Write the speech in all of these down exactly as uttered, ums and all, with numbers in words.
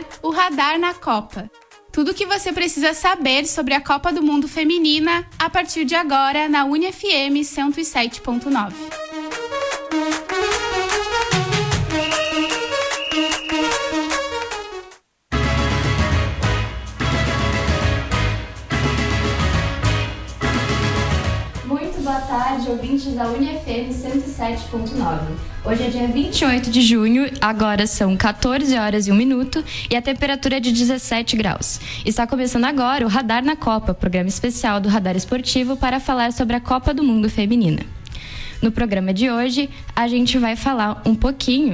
ar o Radar na Copa. Tudo o que você precisa saber sobre a Copa do Mundo Feminina a partir de agora na Uni F M cento e sete ponto nove. Boa tarde, ouvintes da Uni F M cento e sete ponto nove. Hoje é dia vinte e oito de junho, agora são quatorze horas e um minuto e a temperatura é de dezessete graus. Está começando agora o Radar na Copa, programa especial do Radar Esportivo para falar sobre a Copa do Mundo Feminina. No programa de hoje, a gente vai falar um pouquinho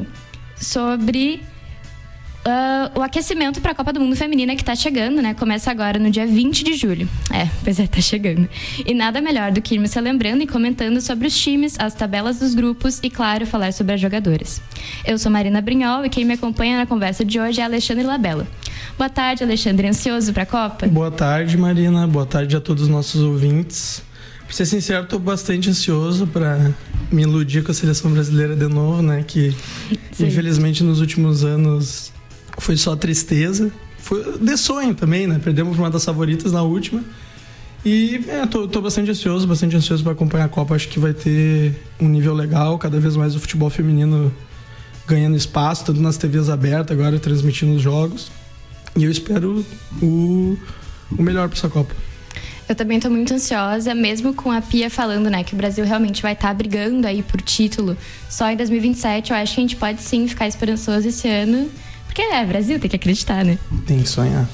sobre Uh, o aquecimento para a Copa do Mundo Feminina que está chegando, né? Começa agora no dia vinte de julho. É, pois é, tá chegando. E nada melhor do que irmos se lembrando e comentando sobre os times, as tabelas dos grupos e, claro, falar sobre as jogadoras. Eu sou Marina Brignol e quem me acompanha na conversa de hoje é Alexandre Labella. Boa tarde, Alexandre. Ansioso para a Copa? Boa tarde, Marina. Boa tarde a todos os nossos ouvintes. Pra ser sincero, estou bastante ansioso para me iludir com a seleção brasileira de novo, né? Que, Sim. infelizmente, nos últimos anos foi só tristeza. Foi de sonho também, né? Perdemos uma das favoritas na última. E é, tô, tô bastante ansioso, bastante ansioso para acompanhar a Copa. Acho que vai ter um nível legal, cada vez mais o futebol feminino ganhando espaço, tanto nas T Vs abertas, agora transmitindo os jogos. E eu espero o, o melhor para essa Copa. Eu também tô muito ansiosa, mesmo com a Pia falando, né, que o Brasil realmente vai estar tá brigando aí por título só em dois mil e vinte e sete. Eu acho que a gente pode sim ficar esperançoso esse ano. Porque é, Brasil, tem que acreditar, né? Tem que sonhar.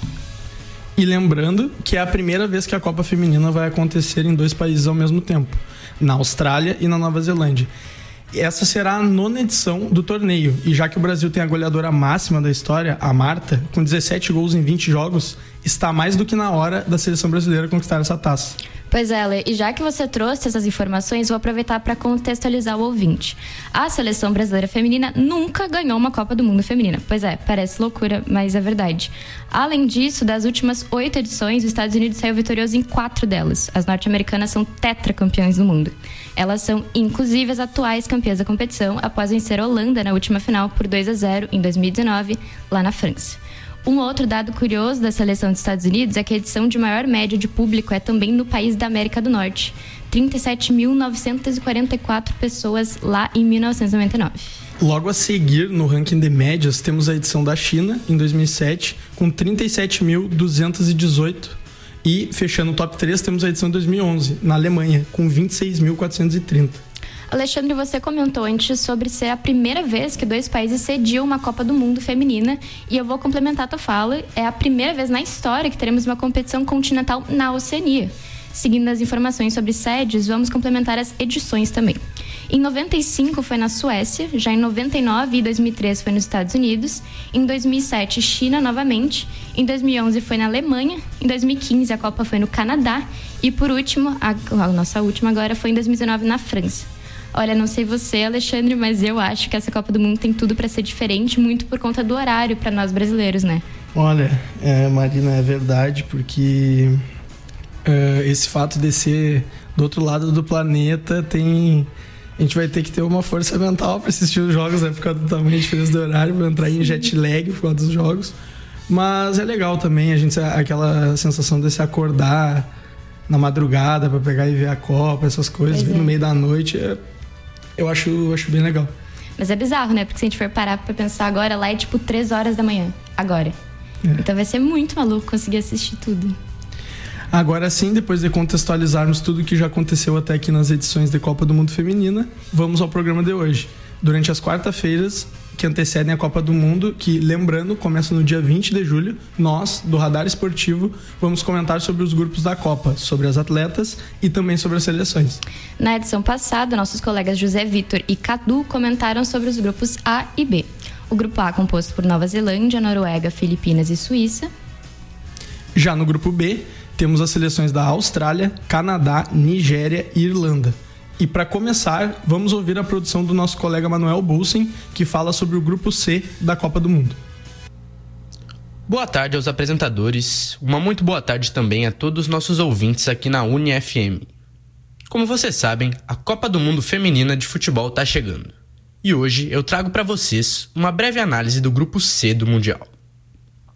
E lembrando que é a primeira vez que a Copa Feminina vai acontecer em dois países ao mesmo tempo, na Austrália e na Nova Zelândia. Essa será a nona edição do torneio, e já que o Brasil tem a goleadora máxima da história, a Marta, com dezessete gols em vinte jogos, está mais do que na hora da seleção brasileira conquistar essa taça. Pois é, Lê, e já que você trouxe essas informações, vou aproveitar para contextualizar o ouvinte. A seleção brasileira feminina nunca ganhou uma Copa do Mundo feminina. Pois é, parece loucura, mas é verdade. Além disso, das últimas oito edições, os Estados Unidos saiu vitorioso em quatro delas. As norte-americanas são tetracampeãs do mundo. Elas são, inclusive, as atuais campeãs da competição, após vencer a Holanda na última final por dois a zero em dois mil e dezenove, lá na França. Um outro dado curioso da seleção dos Estados Unidos é que a edição de maior média de público é também no país da América do Norte. trinta e sete mil novecentos e quarenta e quatro pessoas lá em mil novecentos e noventa e nove. Logo a seguir, no ranking de médias, temos a edição da China, em dois mil e sete, com trinta e sete mil duzentos e dezoito. E, fechando o top três, temos a edição de dois mil e onze, na Alemanha, com vinte e seis mil quatrocentos e trinta. Alexandre, você comentou antes sobre ser a primeira vez que dois países sediam uma Copa do Mundo feminina, e eu vou complementar a tua fala. É a primeira vez na história que teremos uma competição continental na Oceania. Seguindo as informações sobre sedes, vamos complementar as edições também. Em noventa e cinco foi na Suécia, já em noventa e nove e dois mil e três foi nos Estados Unidos, em dois mil e sete China novamente, em dois mil e onze foi na Alemanha, em dois mil e quinze a Copa foi no Canadá e por último, a, a nossa última agora foi em dois mil e dezenove na França. Olha, não sei você, Alexandre, mas eu acho que essa Copa do Mundo tem tudo para ser diferente, muito por conta do horário para nós brasileiros, né? Olha, é, Marina, é verdade, porque é, esse fato de ser do outro lado do planeta tem... A gente vai ter que ter uma força mental para assistir os jogos, né? Por causa do tamanho de diferença do horário, para entrar em jet lag por causa dos jogos. Mas é legal também, a gente, aquela sensação de se acordar na madrugada para pegar e ver a Copa, essas coisas, ver é. no meio da noite... É, Eu acho, acho bem legal. Mas é bizarro, né? Porque se a gente for parar pra pensar agora, lá é tipo três horas da manhã. Agora. É. Então vai ser muito maluco conseguir assistir tudo. Agora sim, depois de contextualizarmos tudo que já aconteceu até aqui nas edições de Copa do Mundo Feminina, vamos ao programa de hoje. Durante as quarta-feiras que antecedem a Copa do Mundo, que, lembrando, começa no dia vinte de julho, nós, do Radar Esportivo, vamos comentar sobre os grupos da Copa, sobre as atletas e também sobre as seleções. Na edição passada, nossos colegas José Vitor e Cadu comentaram sobre os grupos A e B. O grupo A, composto por Nova Zelândia, Noruega, Filipinas e Suíça. Já no grupo B, temos as seleções da Austrália, Canadá, Nigéria e Irlanda. E para começar, vamos ouvir a produção do nosso colega Manuel Bulsen, que fala sobre o grupo C da Copa do Mundo. Boa tarde aos apresentadores, uma muito boa tarde também a todos os nossos ouvintes aqui na Uni F M. Como vocês sabem, a Copa do Mundo Feminina de Futebol está chegando. E hoje eu trago para vocês uma breve análise do grupo C do Mundial.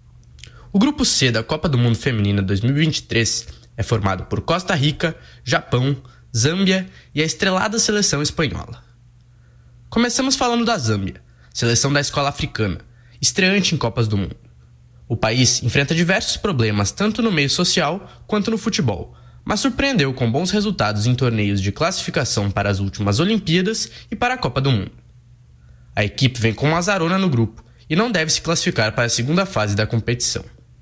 O Grupo C da Copa do Mundo Feminina dois mil e vinte e três é formado por Costa Rica, Japão, Zâmbia e a estrelada seleção espanhola. Começamos falando da Zâmbia, seleção da escola africana, estreante em Copas do Mundo. O país enfrenta diversos problemas tanto no meio social quanto no futebol, mas surpreendeu com bons resultados em torneios de classificação para as últimas Olimpíadas e para a Copa do Mundo. A equipe vem com uma azarona no grupo e não deve se classificar para a segunda fase da competição.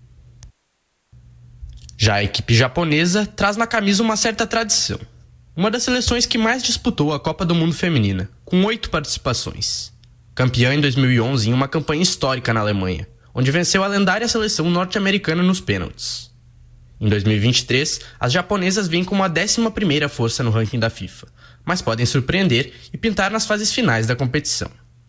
Já a equipe japonesa traz na camisa uma certa tradição. Uma das seleções que mais disputou a Copa do Mundo Feminina, com oito participações. Campeã em dois mil e onze em uma campanha histórica na Alemanha, onde venceu a lendária seleção norte-americana nos pênaltis. Em dois mil e vinte e três, as japonesas vêm como a décima primeira força no ranking da FIFA, mas podem surpreender e pintar nas fases finais da competição.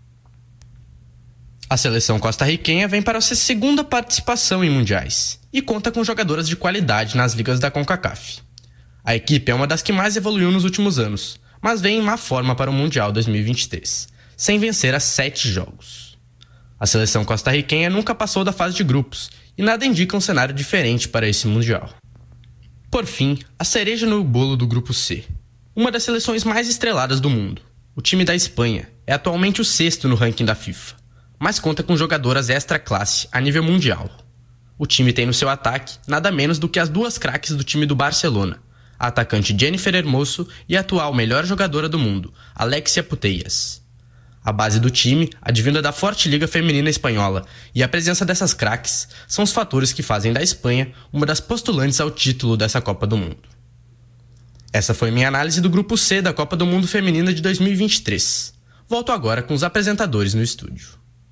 A seleção costarriquenha vem para a sua segunda participação em mundiais e conta com jogadoras de qualidade nas ligas da CONCACAF. A equipe é uma das que mais evoluiu nos últimos anos, mas vem em má forma para o Mundial dois mil e vinte e três, sem vencer a sete jogos. A seleção costarriquenha nunca passou da fase de grupos e nada indica um cenário diferente para esse Mundial. Por fim, a cereja no bolo do Grupo C. Uma das seleções mais estreladas do mundo, o time da Espanha, é atualmente o sexto no ranking da FIFA, mas conta com jogadoras extra-classe a nível mundial. O time tem no seu ataque nada menos do que as duas craques do time do Barcelona, a atacante Jennifer Hermoso e a atual melhor jogadora do mundo, Alexia Putellas. A base do time, advinda da forte liga feminina espanhola, e a presença dessas craques são os fatores que fazem da Espanha uma das postulantes ao título dessa Copa do Mundo. Essa foi minha análise do Grupo C da Copa do Mundo Feminina de dois mil e vinte e três. Volto agora com os apresentadores no estúdio.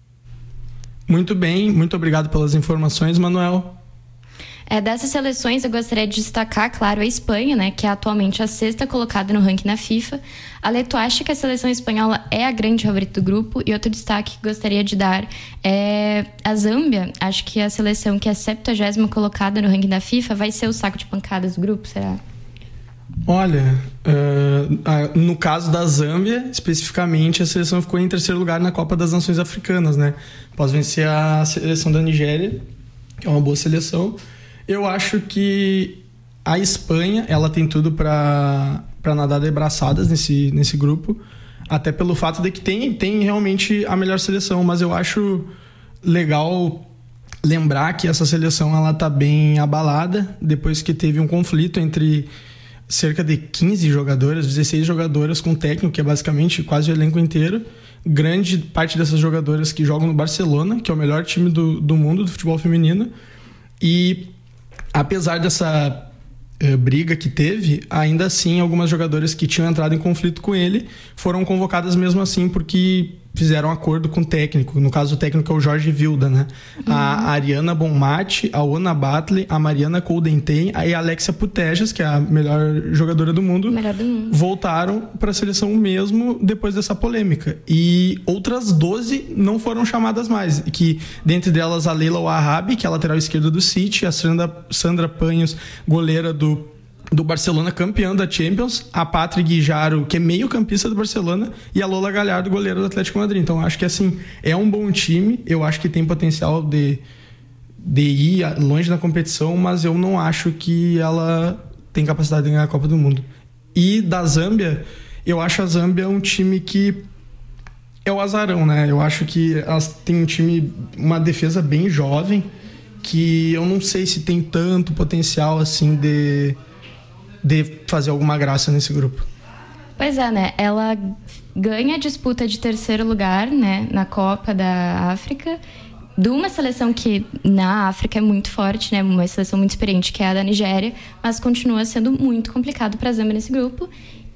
Muito bem, muito obrigado pelas informações, Manuel. É, dessas seleções eu gostaria de destacar, claro, a Espanha, né, que é atualmente a sexta colocada no ranking da FIFA. A Leto acha que a seleção espanhola é a grande favorita do grupo, e outro destaque que gostaria de dar é a Zâmbia. Acho que a seleção que é a septuagésima colocada no ranking da FIFA vai ser o saco de pancadas do grupo, será? Olha, uh, no caso da Zâmbia, especificamente, a seleção ficou em terceiro lugar na Copa das Nações Africanas, né? Após vencer a seleção da Nigéria, que é uma boa seleção. Eu acho que a Espanha, ela tem tudo para para nadar de braçadas nesse, nesse grupo, até pelo fato de que tem, tem realmente a melhor seleção, mas eu acho legal lembrar que essa seleção ela tá bem abalada depois que teve um conflito entre cerca de quinze jogadoras, dezesseis jogadoras com técnico, que é basicamente quase o elenco inteiro. Grande parte dessas jogadoras que jogam no Barcelona, que é o melhor time do, do mundo do futebol feminino. E apesar dessa uh, briga que teve, ainda assim algumas jogadoras que tinham entrado em conflito com ele foram convocadas mesmo assim porque fizeram acordo com o técnico. No caso, o técnico é o Jorge Vilda, né? Uhum. A Ariana Bonmati, a Ona Batley, a Mariana Coldentay e a Alexia Putellas, que é a melhor jogadora do mundo, melhor do mundo. voltaram para a seleção mesmo depois dessa polêmica. E outras doze não foram chamadas mais, que dentre delas a Leila Wahhabi, que é a lateral esquerda do City, a Sandra, Sandra Panhos, goleira do do Barcelona, campeã da Champions, a Patrick Guijaro, que é meio campista do Barcelona, e a Lola Galhardo, goleira do Atlético Madrid. Então acho que assim, é um bom time, eu acho que tem potencial de, de ir longe na competição, mas eu não acho que ela tem capacidade de ganhar a Copa do Mundo. E da Zâmbia, eu acho a Zâmbia um time que é o azarão, né? Eu acho que elas têm um time, uma defesa bem jovem, que eu não sei se tem tanto potencial assim de de fazer alguma graça nesse grupo. Pois é, né? Ela ganha a disputa de terceiro lugar, né, na Copa da África, de uma seleção que na África é muito forte, né, uma seleção muito experiente, que é a da Nigéria, mas continua sendo muito complicado para a Zâmbia nesse grupo.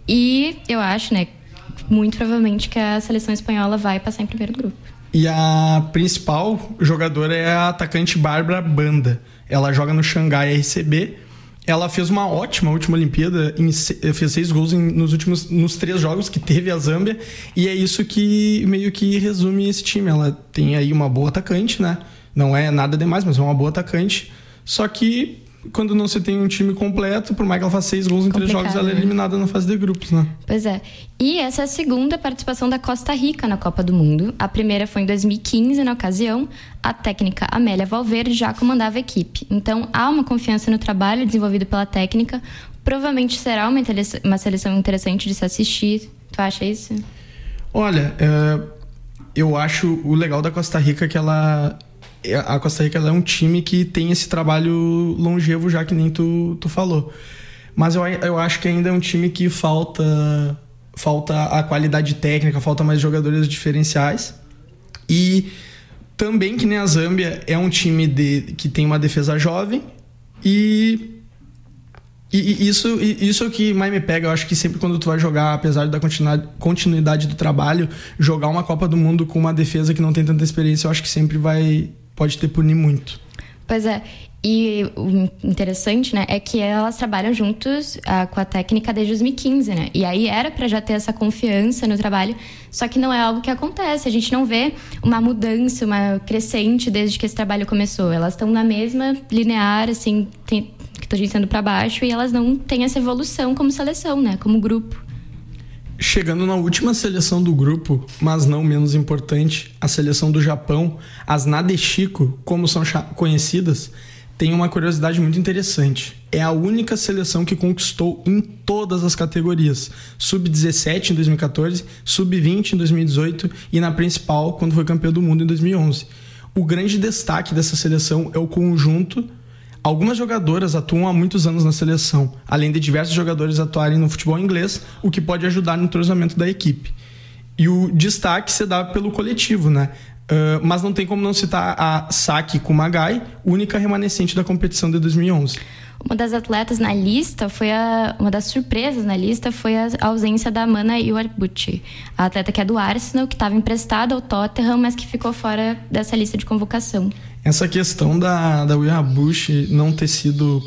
E eu acho, né, muito provavelmente que a seleção espanhola vai passar em primeiro grupo. E a principal jogadora é a atacante Bárbara Banda. Ela joga no Xangai R C B. Ela fez uma ótima última Olimpíada, em, fez seis gols em, nos últimos nos três jogos que teve a Zâmbia, e é isso que meio que resume esse time. Ela tem aí uma boa atacante, né? Não é nada demais, mas é uma boa atacante. Só que quando não se tem um time completo, por mais que ela faça seis gols em três jogos, ela é eliminada na fase de grupos, né? Pois é. E essa é a segunda participação da Costa Rica na Copa do Mundo. A primeira foi em dois mil e quinze, na ocasião. A técnica Amélia Valverde já comandava a equipe. Então, há uma confiança no trabalho desenvolvido pela técnica. Provavelmente será uma, uma seleção interessante de se assistir. Tu acha isso? Olha, é, eu acho o legal da Costa Rica que ela... A Costa Rica ela é um time que tem esse trabalho longevo, já que nem tu, tu falou. Mas eu, eu acho que ainda é um time que falta, falta a qualidade técnica, falta mais jogadores diferenciais. E também, que nem a Zâmbia, é um time de, que tem uma defesa jovem. E, e, e isso, e, isso é o que mais me pega. Eu acho que sempre quando tu vai jogar, apesar da continuidade, continuidade do trabalho, jogar uma Copa do Mundo com uma defesa que não tem tanta experiência, eu acho que sempre vai... pode ter punir muito. Pois é. E o interessante, né, é que elas trabalham juntos ah, com a técnica desde dois mil e quinze, né? E aí era pra já ter essa confiança no trabalho, só que não é algo que acontece. A gente não vê uma mudança, uma crescente desde que esse trabalho começou. Elas estão na mesma linear, assim, tem, que a gente sendo pra baixo, e elas não têm essa evolução como seleção, né? Como grupo. Chegando na última seleção do grupo, mas não menos importante, a seleção do Japão, as Nadeshiko, como são conhecidas, tem uma curiosidade muito interessante. É a única seleção que conquistou em todas as categorias. sub dezessete em dois mil e catorze, sub vinte em dois mil e dezoito e na principal, quando foi campeã do mundo em dois mil e onze. O grande destaque dessa seleção é o conjunto. Algumas jogadoras atuam há muitos anos na seleção, além de diversos jogadores atuarem no futebol inglês, o que pode ajudar no entrosamento da equipe. E o destaque se dá pelo coletivo, né? Uh, mas não tem como não citar a Saki Kumagai, única remanescente da competição de dois mil e onze. Uma das atletas na lista foi a... Uma das surpresas na lista foi a ausência da Mana Iwabuchi, a atleta que é do Arsenal, que estava emprestada ao Tottenham, mas que ficou fora dessa lista de convocação. Essa questão da, da Iwabuchi não ter sido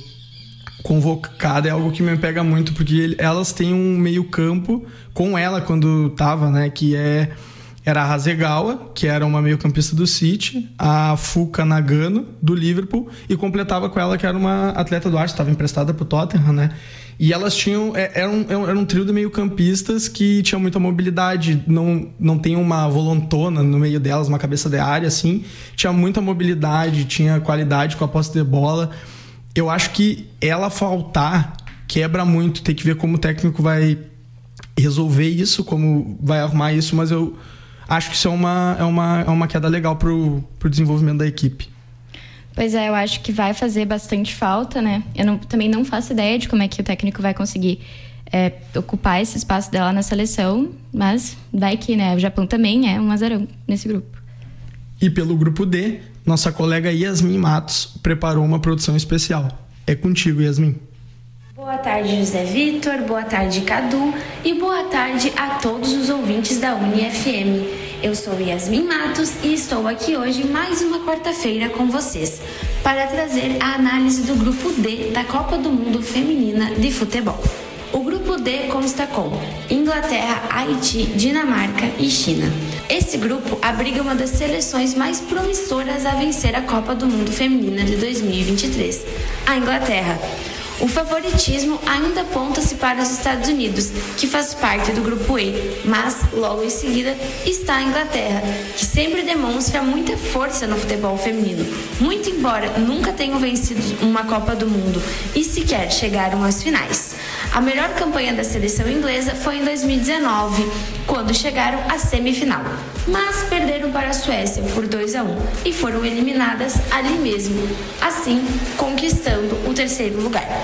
convocada é algo que me pega muito, porque ele, elas têm um meio campo com ela quando estava, né, que é... Era a Hasegawa, que era uma meio-campista do City, a Fuka Nagano, do Liverpool, e completava com ela, que era uma atleta do Arsenal, estava emprestada para o Tottenham, né? E elas tinham... Era um, era um trio de meio-campistas que tinham muita mobilidade, não, não tem uma volantona no meio delas, uma cabeça de área, assim. Tinha muita mobilidade, tinha qualidade com a posse de bola. Eu acho que ela faltar quebra muito, tem que ver como o técnico vai resolver isso, como vai arrumar isso, mas eu... Acho que isso é uma, é uma, é uma queda legal pro, pro desenvolvimento da equipe. Pois é, eu acho que vai fazer bastante falta, né? Eu não, também não faço ideia de como é que o técnico vai conseguir é, ocupar esse espaço dela na seleção, mas vai que, né? O Japão também é um azarão nesse grupo. E pelo grupo D, nossa colega Yasmin Matos preparou uma produção especial. É contigo, Yasmin. Boa tarde, José Vitor, boa tarde, Cadu, e boa tarde a todos os ouvintes da Uni F M. Eu sou Yasmin Matos e estou aqui hoje mais uma quarta-feira com vocês para trazer a análise do Grupo D da Copa do Mundo Feminina de Futebol. O Grupo D consta com Inglaterra, Haiti, Dinamarca e China. Esse grupo abriga uma das seleções mais promissoras a vencer a Copa do Mundo Feminina de dois mil e vinte e três, a Inglaterra. O favoritismo ainda aponta-se para os Estados Unidos, que faz parte do Grupo E, mas logo em seguida está a Inglaterra, que sempre demonstra muita força no futebol feminino. Muito embora nunca tenham vencido uma Copa do Mundo e sequer chegaram às finais. A melhor campanha da seleção inglesa foi em dois mil e dezenove, quando chegaram à semifinal, mas perderam para a Suécia por dois a um e foram eliminadas ali mesmo, assim conquistando o terceiro lugar.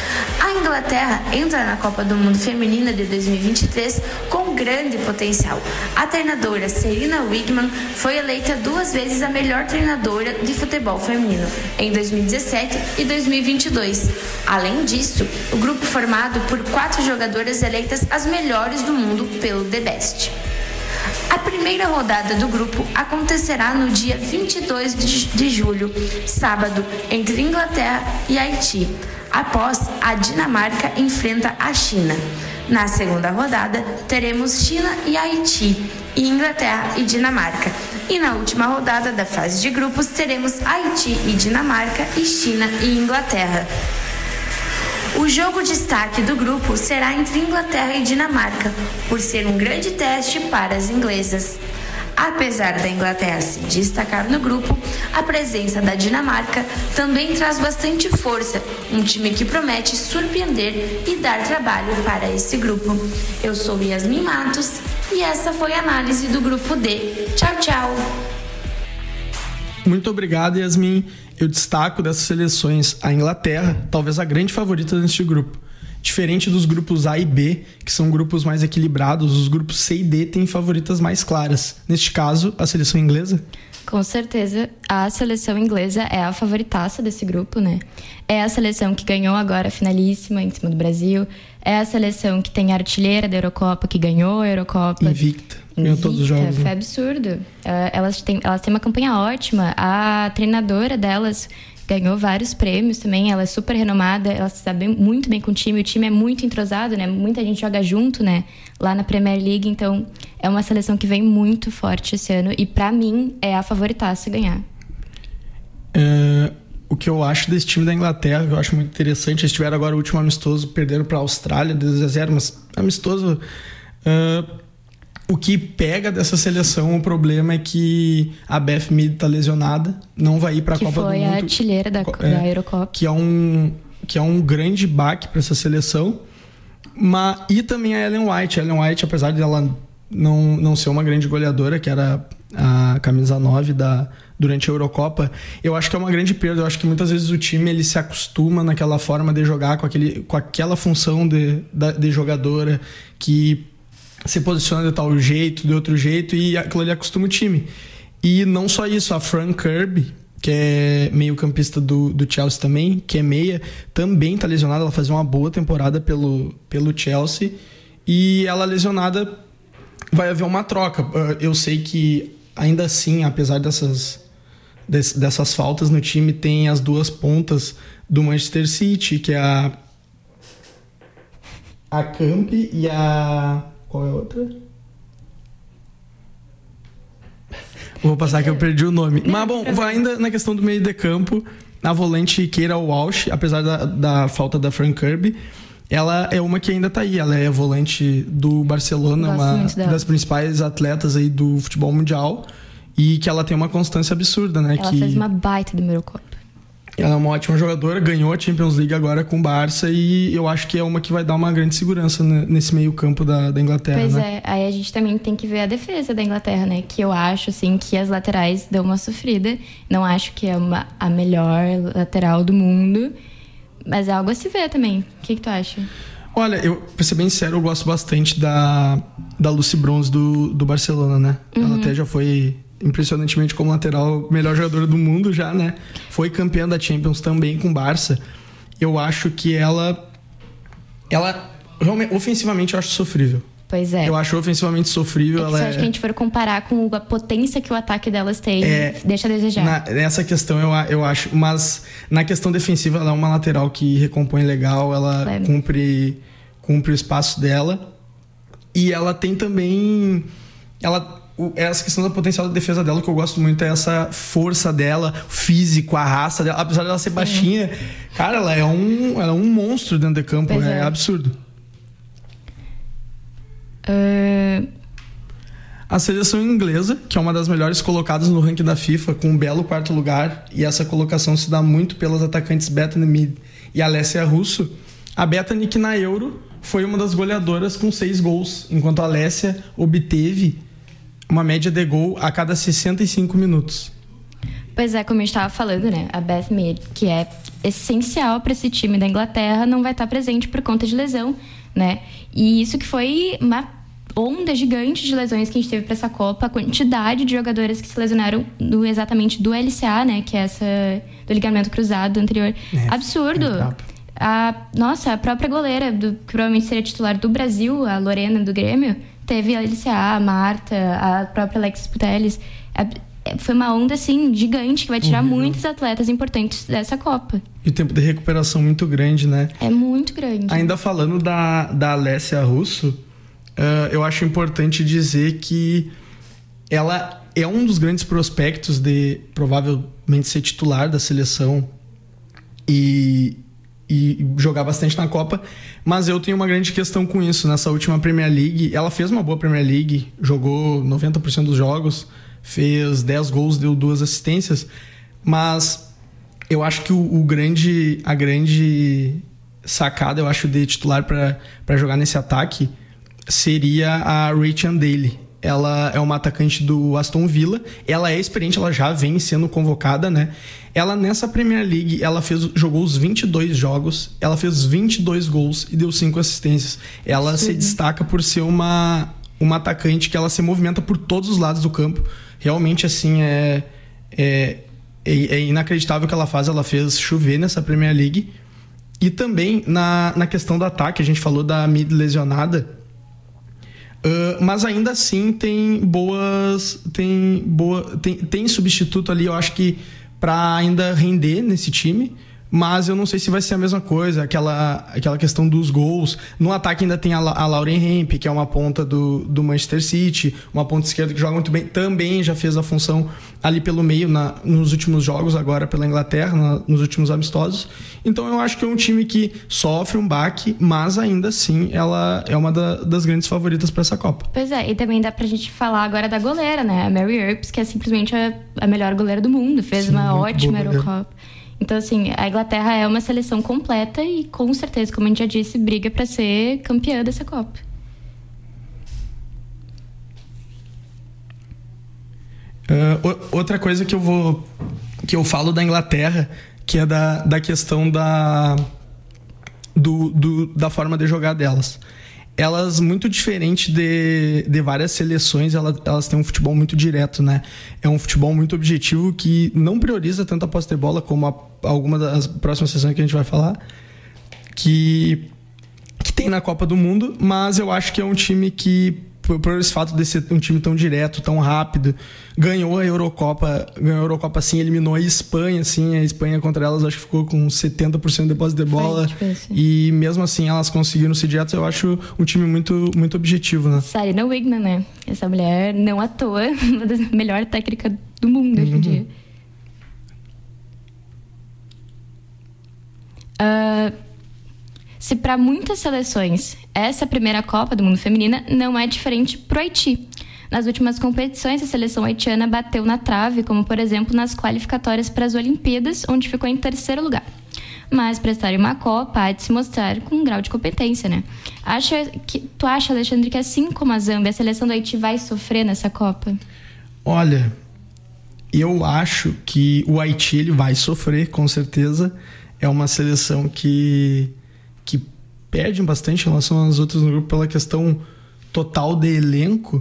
A Inglaterra entra na Copa do Mundo Feminina de dois mil e vinte e três com grande potencial. A treinadora Serena Wigman foi eleita duas vezes a melhor treinadora de futebol feminino, em dois mil e dezessete e dois mil e vinte e dois. Além disso, o grupo formado por quatro jogadoras eleitas as melhores do mundo pelo The Best. A primeira rodada do grupo acontecerá no dia vinte e dois de julho, sábado, entre Inglaterra e Haiti. Após, a Dinamarca enfrenta a China. Na segunda rodada, teremos China e Haiti, e Inglaterra e Dinamarca. E na última rodada da fase de grupos teremos Haiti e Dinamarca e China e Inglaterra. O jogo destaque do grupo será entre Inglaterra e Dinamarca, por ser um grande teste para as inglesas. Apesar da Inglaterra se destacar no grupo, a presença da Dinamarca também traz bastante força, um time que promete surpreender e dar trabalho para esse grupo. Eu sou Yasmin Matos e essa foi a análise do grupo D. Tchau, tchau! Muito obrigado, Yasmin. Eu destaco dessas seleções a Inglaterra, talvez a grande favorita neste grupo. Diferente dos grupos A e B, que são grupos mais equilibrados, os grupos C e D têm favoritas mais claras. Neste caso, a seleção inglesa? Com certeza, a seleção inglesa é a favoritaça desse grupo, né? É a seleção que ganhou agora a finalíssima em cima do Brasil. É a seleção que tem a artilheira da Eurocopa, que ganhou a Eurocopa. Invicta. Ganhou todos os jogos. Foi absurdo. Elas têm, elas têm uma campanha ótima. A treinadora delas ganhou vários prêmios também, ela é super renomada, ela se sabe muito bem com o time, o time é muito entrosado, né? Muita gente joga junto, né? Lá na Premier League, então é uma seleção que vem muito forte esse ano e pra mim é a favoritaça a ganhar. É, o que eu acho desse time da Inglaterra, que eu acho muito interessante, eles tiveram agora o último amistoso, perderam pra Austrália, dois a zero, mas amistoso... Uh, O que pega dessa seleção, o problema é que a Beth Mead tá lesionada, não vai ir para a Copa do Mundo. Que foi a artilheira da, é, da Eurocopa. Que é um, que é um grande baque para essa seleção. Mas, e também a Ellen White. A Ellen White, apesar de ela não, não ser uma grande goleadora, que era a camisa nove da, durante a Eurocopa, eu acho que é uma grande perda. Eu acho que muitas vezes o time ele se acostuma naquela forma de jogar, com, aquele, com aquela função de, de jogadora que... se posiciona de tal jeito, de outro jeito, e aquilo ali acostuma o time. E não só isso, a Fran Kirby, que é meio campista do, do Chelsea também, que é meia, também tá lesionada. Ela fazia uma boa temporada pelo, pelo Chelsea, e ela lesionada vai haver uma troca. Eu sei que ainda assim, apesar dessas, dessas faltas no time, tem as duas pontas do Manchester City, que é a a Camp e a... qual é a outra? Vou passar que eu perdi o nome. Mas, bom, ainda na questão do meio de campo, a volante Keira Walsh, apesar da, da falta da Fran Kirby, ela é uma que ainda tá aí. Ela é a volante do Barcelona, uma das principais atletas aí do futebol mundial, e que ela tem uma constância absurda, né? Ela que... fez uma baita do Eurocopa. Ela é uma ótima jogadora, ganhou a Champions League agora com o Barça, e eu acho que é uma que vai dar uma grande segurança nesse meio campo da, da Inglaterra, pois né? é, aí a gente também tem que ver a defesa da Inglaterra, né? Que eu acho, assim, que as laterais dão uma sofrida. Não acho que é uma, a melhor lateral do mundo, mas é algo a se ver também. O que, que tu acha? Olha, eu, pra ser bem sincero, eu gosto bastante da, da Lucy Bronze do, do Barcelona, né? Uhum. Ela até já foi... impressionantemente como lateral, melhor jogadora do mundo já, né? Foi campeã da Champions também com o Barça. Eu acho que ela... Ela, realmente, ofensivamente, eu acho sofrível. Pois é. Eu acho ofensivamente sofrível. É que ela se é... a gente for comparar com a potência que o ataque delas tem, é, deixa a desejar. Na, nessa questão, eu, eu acho... Mas na questão defensiva, ela é uma lateral que recompõe legal. Ela claro. cumpre, cumpre o espaço dela. E ela tem também... Ela... Essa questão da potencial da defesa dela, que eu gosto muito, é essa força dela, físico, a raça dela. Apesar dela ser Sim. baixinha, cara, ela é um, ela é um monstro dentro de campo. É, é absurdo. Uh... A seleção inglesa, que é uma das melhores colocadas no ranking da FIFA, com um belo quarto lugar, e essa colocação se dá muito pelas atacantes Bethany Mead e Alessia Russo. A Bethany, que na Euro foi uma das goleadoras com seis gols, enquanto a Alessia obteve uma média de gol a cada sessenta e cinco minutos. Pois é, como a gente estava falando, né? A Beth Mead, que é essencial para esse time da Inglaterra, não vai estar presente por conta de lesão, né? E isso que foi uma onda gigante de lesões que a gente teve para essa Copa, a quantidade de jogadoras que se lesionaram do, exatamente do L C A, né? Que é essa do ligamento cruzado anterior. É, absurdo. É a, nossa, a própria goleira, do, que provavelmente seria titular do Brasil, a Lorena do Grêmio, teve a L C A, a Marta, a própria Alexis Putellas. Foi uma onda, assim, gigante, que vai tirar uhum. muitos atletas importantes dessa Copa. E o tempo de recuperação muito grande, né? É muito grande. Ainda falando da, da Alessia Russo, uh, eu acho importante dizer que ela é um dos grandes prospectos de provavelmente ser titular da seleção e, e jogar bastante na Copa, mas eu tenho uma grande questão com isso. Nessa última Premier League, ela fez uma boa Premier League, jogou noventa por cento dos jogos, fez dez gols, deu duas assistências, mas eu acho que o, o grande, a grande sacada, eu acho, de titular para jogar nesse ataque seria a Rachel Daly. Ela é uma atacante do Aston Villa, ela é experiente, ela já vem sendo convocada, né? Ela nessa Premier League, ela fez, jogou os vinte e dois jogos, ela fez vinte e dois gols e deu cinco assistências. Ela Sim. se destaca por ser uma, uma atacante que ela se movimenta por todos os lados do campo. Realmente, assim, é, é, é inacreditável o que ela faz. Ela fez chover nessa Premier League. E também na, na questão do ataque, a gente falou da mid lesionada, Uh, mas ainda assim tem boas tem boa tem, tem substituto ali, eu acho que para ainda render nesse time, mas eu não sei se vai ser a mesma coisa, aquela, aquela questão dos gols. No ataque ainda tem a, a Lauren Hemp, que é uma ponta do, do Manchester City, uma ponta esquerda que joga muito bem, também já fez a função ali pelo meio na, nos últimos jogos, agora pela Inglaterra, na, nos últimos amistosos. Então eu acho que é um time que sofre um baque, mas ainda assim ela é uma da, das grandes favoritas para essa Copa. Pois é, e também dá pra gente falar agora da goleira, né? A Mary Earps, que é simplesmente a, a melhor goleira do mundo, fez Sim, uma ótima Eurocopa. Então, assim, a Inglaterra é uma seleção completa e, com certeza, como a gente já disse, briga para ser campeã dessa Copa. Uh, outra coisa que eu vou que eu falo da Inglaterra, que é da, da questão da, do, do, da forma de jogar delas. Elas, muito diferente de, de várias seleções, elas, elas têm um futebol muito direto, né? É um futebol muito objetivo que não prioriza tanto a posse de bola como a, alguma das próximas sessões que a gente vai falar, que, que tem na Copa do Mundo, mas eu acho que é um time que, por, por esse fato de ser um time tão direto, tão rápido, ganhou a Eurocopa, ganhou a Eurocopa assim, eliminou a Espanha, assim, a Espanha contra elas acho que ficou com setenta por cento de posse de bola, e mesmo assim elas conseguiram ser diretas. Eu acho um time muito, muito objetivo, né? Sarina Wiegman, né? Essa mulher, não à toa, uma das melhores técnicas do mundo hoje em uhum. dia. Uh, se para muitas seleções essa primeira Copa do Mundo Feminina, não é diferente pro Haiti. Nas últimas competições, a seleção haitiana bateu na trave, como, por exemplo, nas qualificatórias para as Olimpíadas, onde ficou em terceiro lugar. Mas para estar em uma Copa, há de se mostrar com um grau de competência, né? Acha que, tu acha, Alexandre, que assim como a Zâmbia, a seleção do Haiti vai sofrer nessa Copa? Olha, eu acho que o Haiti ele vai sofrer, com certeza. É uma seleção que, que perde bastante em relação às outras no grupo pela questão total de elenco.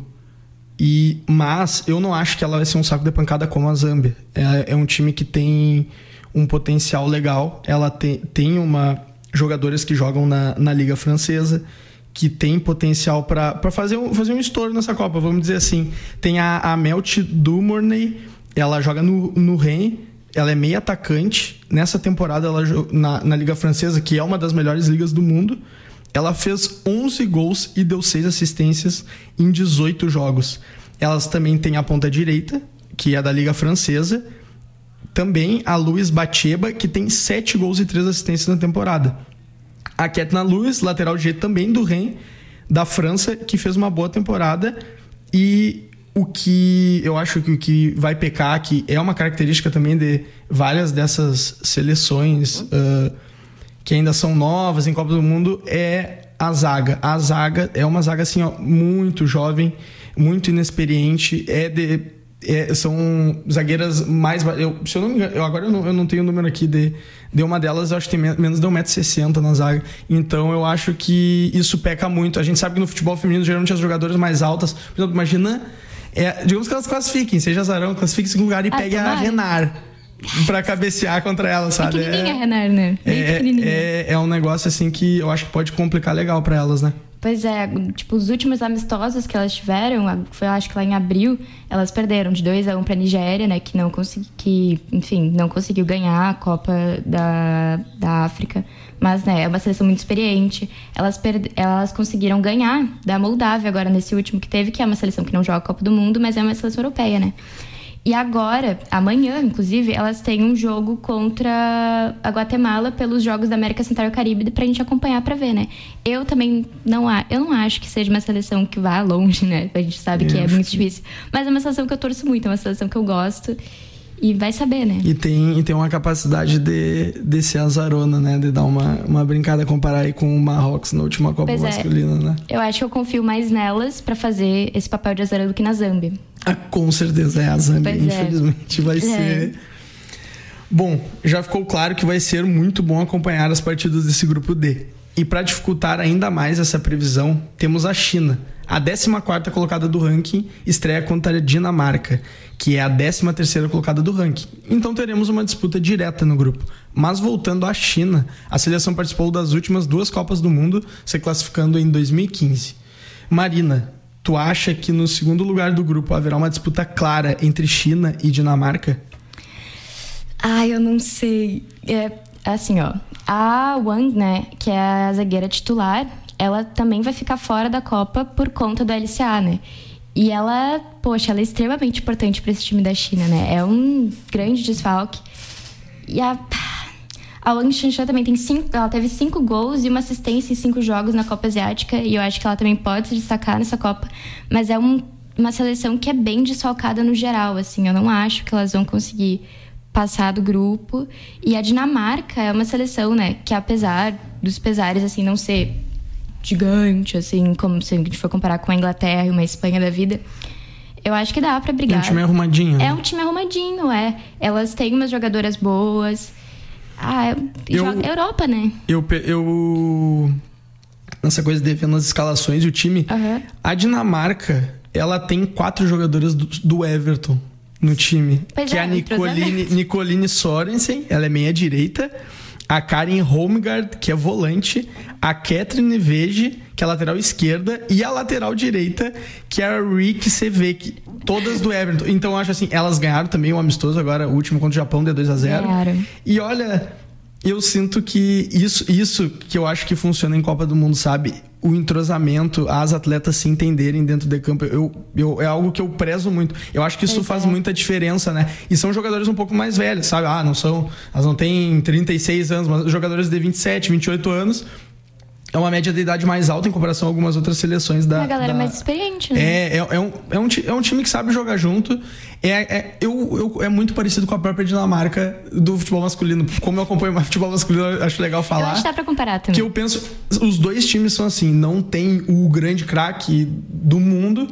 E, mas eu não acho que ela vai ser um saco de pancada como a Zâmbia. É, é um time que tem um potencial legal. Ela tem, tem uma, jogadoras que jogam na, na Liga Francesa, que tem potencial para fazer, um, fazer um estouro nessa Copa, vamos dizer assim. Tem a, a Melt Dumornay, ela joga no, no Rennes, ela é meia atacante. Nessa temporada, ela na, na Liga Francesa, que é uma das melhores ligas do mundo, ela fez onze gols e deu seis assistências em dezoito jogos. Elas também têm a ponta direita, que é da Liga Francesa. Também a Luiz Bacheba, que tem sete gols e três assistências na temporada. A Ketna Lewis, lateral direito também do Rennes, da França, que fez uma boa temporada. E o que eu acho que o que vai pecar, que é uma característica também de várias dessas seleções uh, que ainda são novas em Copa do Mundo, é a zaga. A zaga é uma zaga assim, ó, muito jovem, muito inexperiente, é de, é, são zagueiras mais... Eu, se eu não me engano, eu, agora eu não, eu não tenho o número aqui de, de uma delas, eu acho que tem menos de um metro e sessenta na zaga. Então eu acho que isso peca muito. A gente sabe que no futebol feminino, geralmente as jogadoras mais altas... Por exemplo, imagina... É, digamos que elas classifiquem, seja Azarão, classifique em segundo lugar e ah, pegue a Renard pra cabecear contra ela, sabe? Pequenininha, é, Renard, né? Bem é, é, é um negócio assim que eu acho que pode complicar legal pra elas, né? Pois é, tipo, os últimos amistosos que elas tiveram, foi, acho que lá em abril, elas perderam de dois a um pra Nigéria, né, que não consegui, que, enfim, não conseguiu ganhar a Copa da, da África, mas, né, é uma seleção muito experiente. Elas, perde, elas conseguiram ganhar da Moldávia agora nesse último que teve, que é uma seleção que não joga a Copa do Mundo, mas é uma seleção europeia, né. E agora, amanhã, inclusive, elas têm um jogo contra a Guatemala pelos Jogos da América Central e Caribe pra gente acompanhar pra ver, né? Eu também não, eu não acho que seja uma seleção que vá longe, né? A gente sabe que é muito difícil. Mas é uma seleção que eu torço muito, é uma seleção que eu gosto. E vai saber, né? E tem, e tem uma capacidade de, de ser azarona, né? De dar uma, uma brincada, comparar aí com o Marrocos na última Copa pois masculina, é. né? Eu acho que eu confio mais nelas pra fazer esse papel de azarão do que na Zâmbia. Ah, com certeza é a Zâmbia, pois infelizmente é. vai é. ser... Bom, já ficou claro que vai ser muito bom acompanhar as partidas desse grupo D. E para dificultar ainda mais essa previsão, temos a China. A décima quarta colocada do ranking estreia contra a Dinamarca, que é a décima terceira colocada do ranking. Então teremos uma disputa direta no grupo. Mas voltando à China, a seleção participou das últimas duas Copas do Mundo, se classificando em dois mil e quinze. Marina, tu acha que no segundo lugar do grupo haverá uma disputa clara entre China e Dinamarca? Ah, eu não sei. É assim, ó. A Wang, né, que é a zagueira titular, ela também vai ficar fora da Copa por conta do L C A, né? E ela, poxa, ela é extremamente importante para esse time da China, né? É um grande desfalque. E a, a Wang Xinshan também tem cinco, ela teve cinco gols e uma assistência em cinco jogos na Copa Asiática, e eu acho que ela também pode se destacar nessa Copa, mas é um, uma seleção que é bem desfalcada no geral, assim, eu não acho que elas vão conseguir passar do grupo. E a Dinamarca é uma seleção, né, que apesar dos pesares, assim, não ser gigante, assim, como se a gente for comparar com a Inglaterra e uma Espanha da vida, eu acho que dá pra brigar. É um time arrumadinho. É um time arrumadinho, é. Elas têm umas jogadoras boas. Ah, eu, joga Europa, né? Eu, eu... Nessa coisa de ver nas escalações, o time... Uhum. A Dinamarca, ela tem quatro jogadoras do, do Everton no time. Pois que é, é a Nicoline, Nicoline Sorensen, ela é meia direita. A Karen Holmgaard, que é volante. A Catherine Vege, que é lateral esquerda. E a lateral direita, que é a Rick Sevek. Todas do Everton. Então eu acho assim, elas ganharam também o amistoso agora, o último contra o Japão, de dois a zero. Ganharam. E olha, eu sinto que isso, isso que eu acho que funciona em Copa do Mundo, sabe? O entrosamento, as atletas se entenderem dentro de campo, eu, eu, é algo que eu prezo muito. Eu acho que isso pois faz é. muita diferença, né? E são jogadores um pouco mais velhos, sabe? Ah, não são... Elas não têm trinta e seis anos, mas jogadores de vinte e sete, vinte e oito anos... É uma média de idade mais alta em comparação a algumas outras seleções da... Uma galera da... mais experiente, né? É, é, é, um, é, um, é um time que sabe jogar junto. É, é, eu, eu, é muito parecido com a própria Dinamarca do futebol masculino. Como eu acompanho mais futebol masculino, eu acho legal falar. Eu acho que dá pra comparar também. Que eu penso... Os dois times são assim, não tem o grande craque do mundo...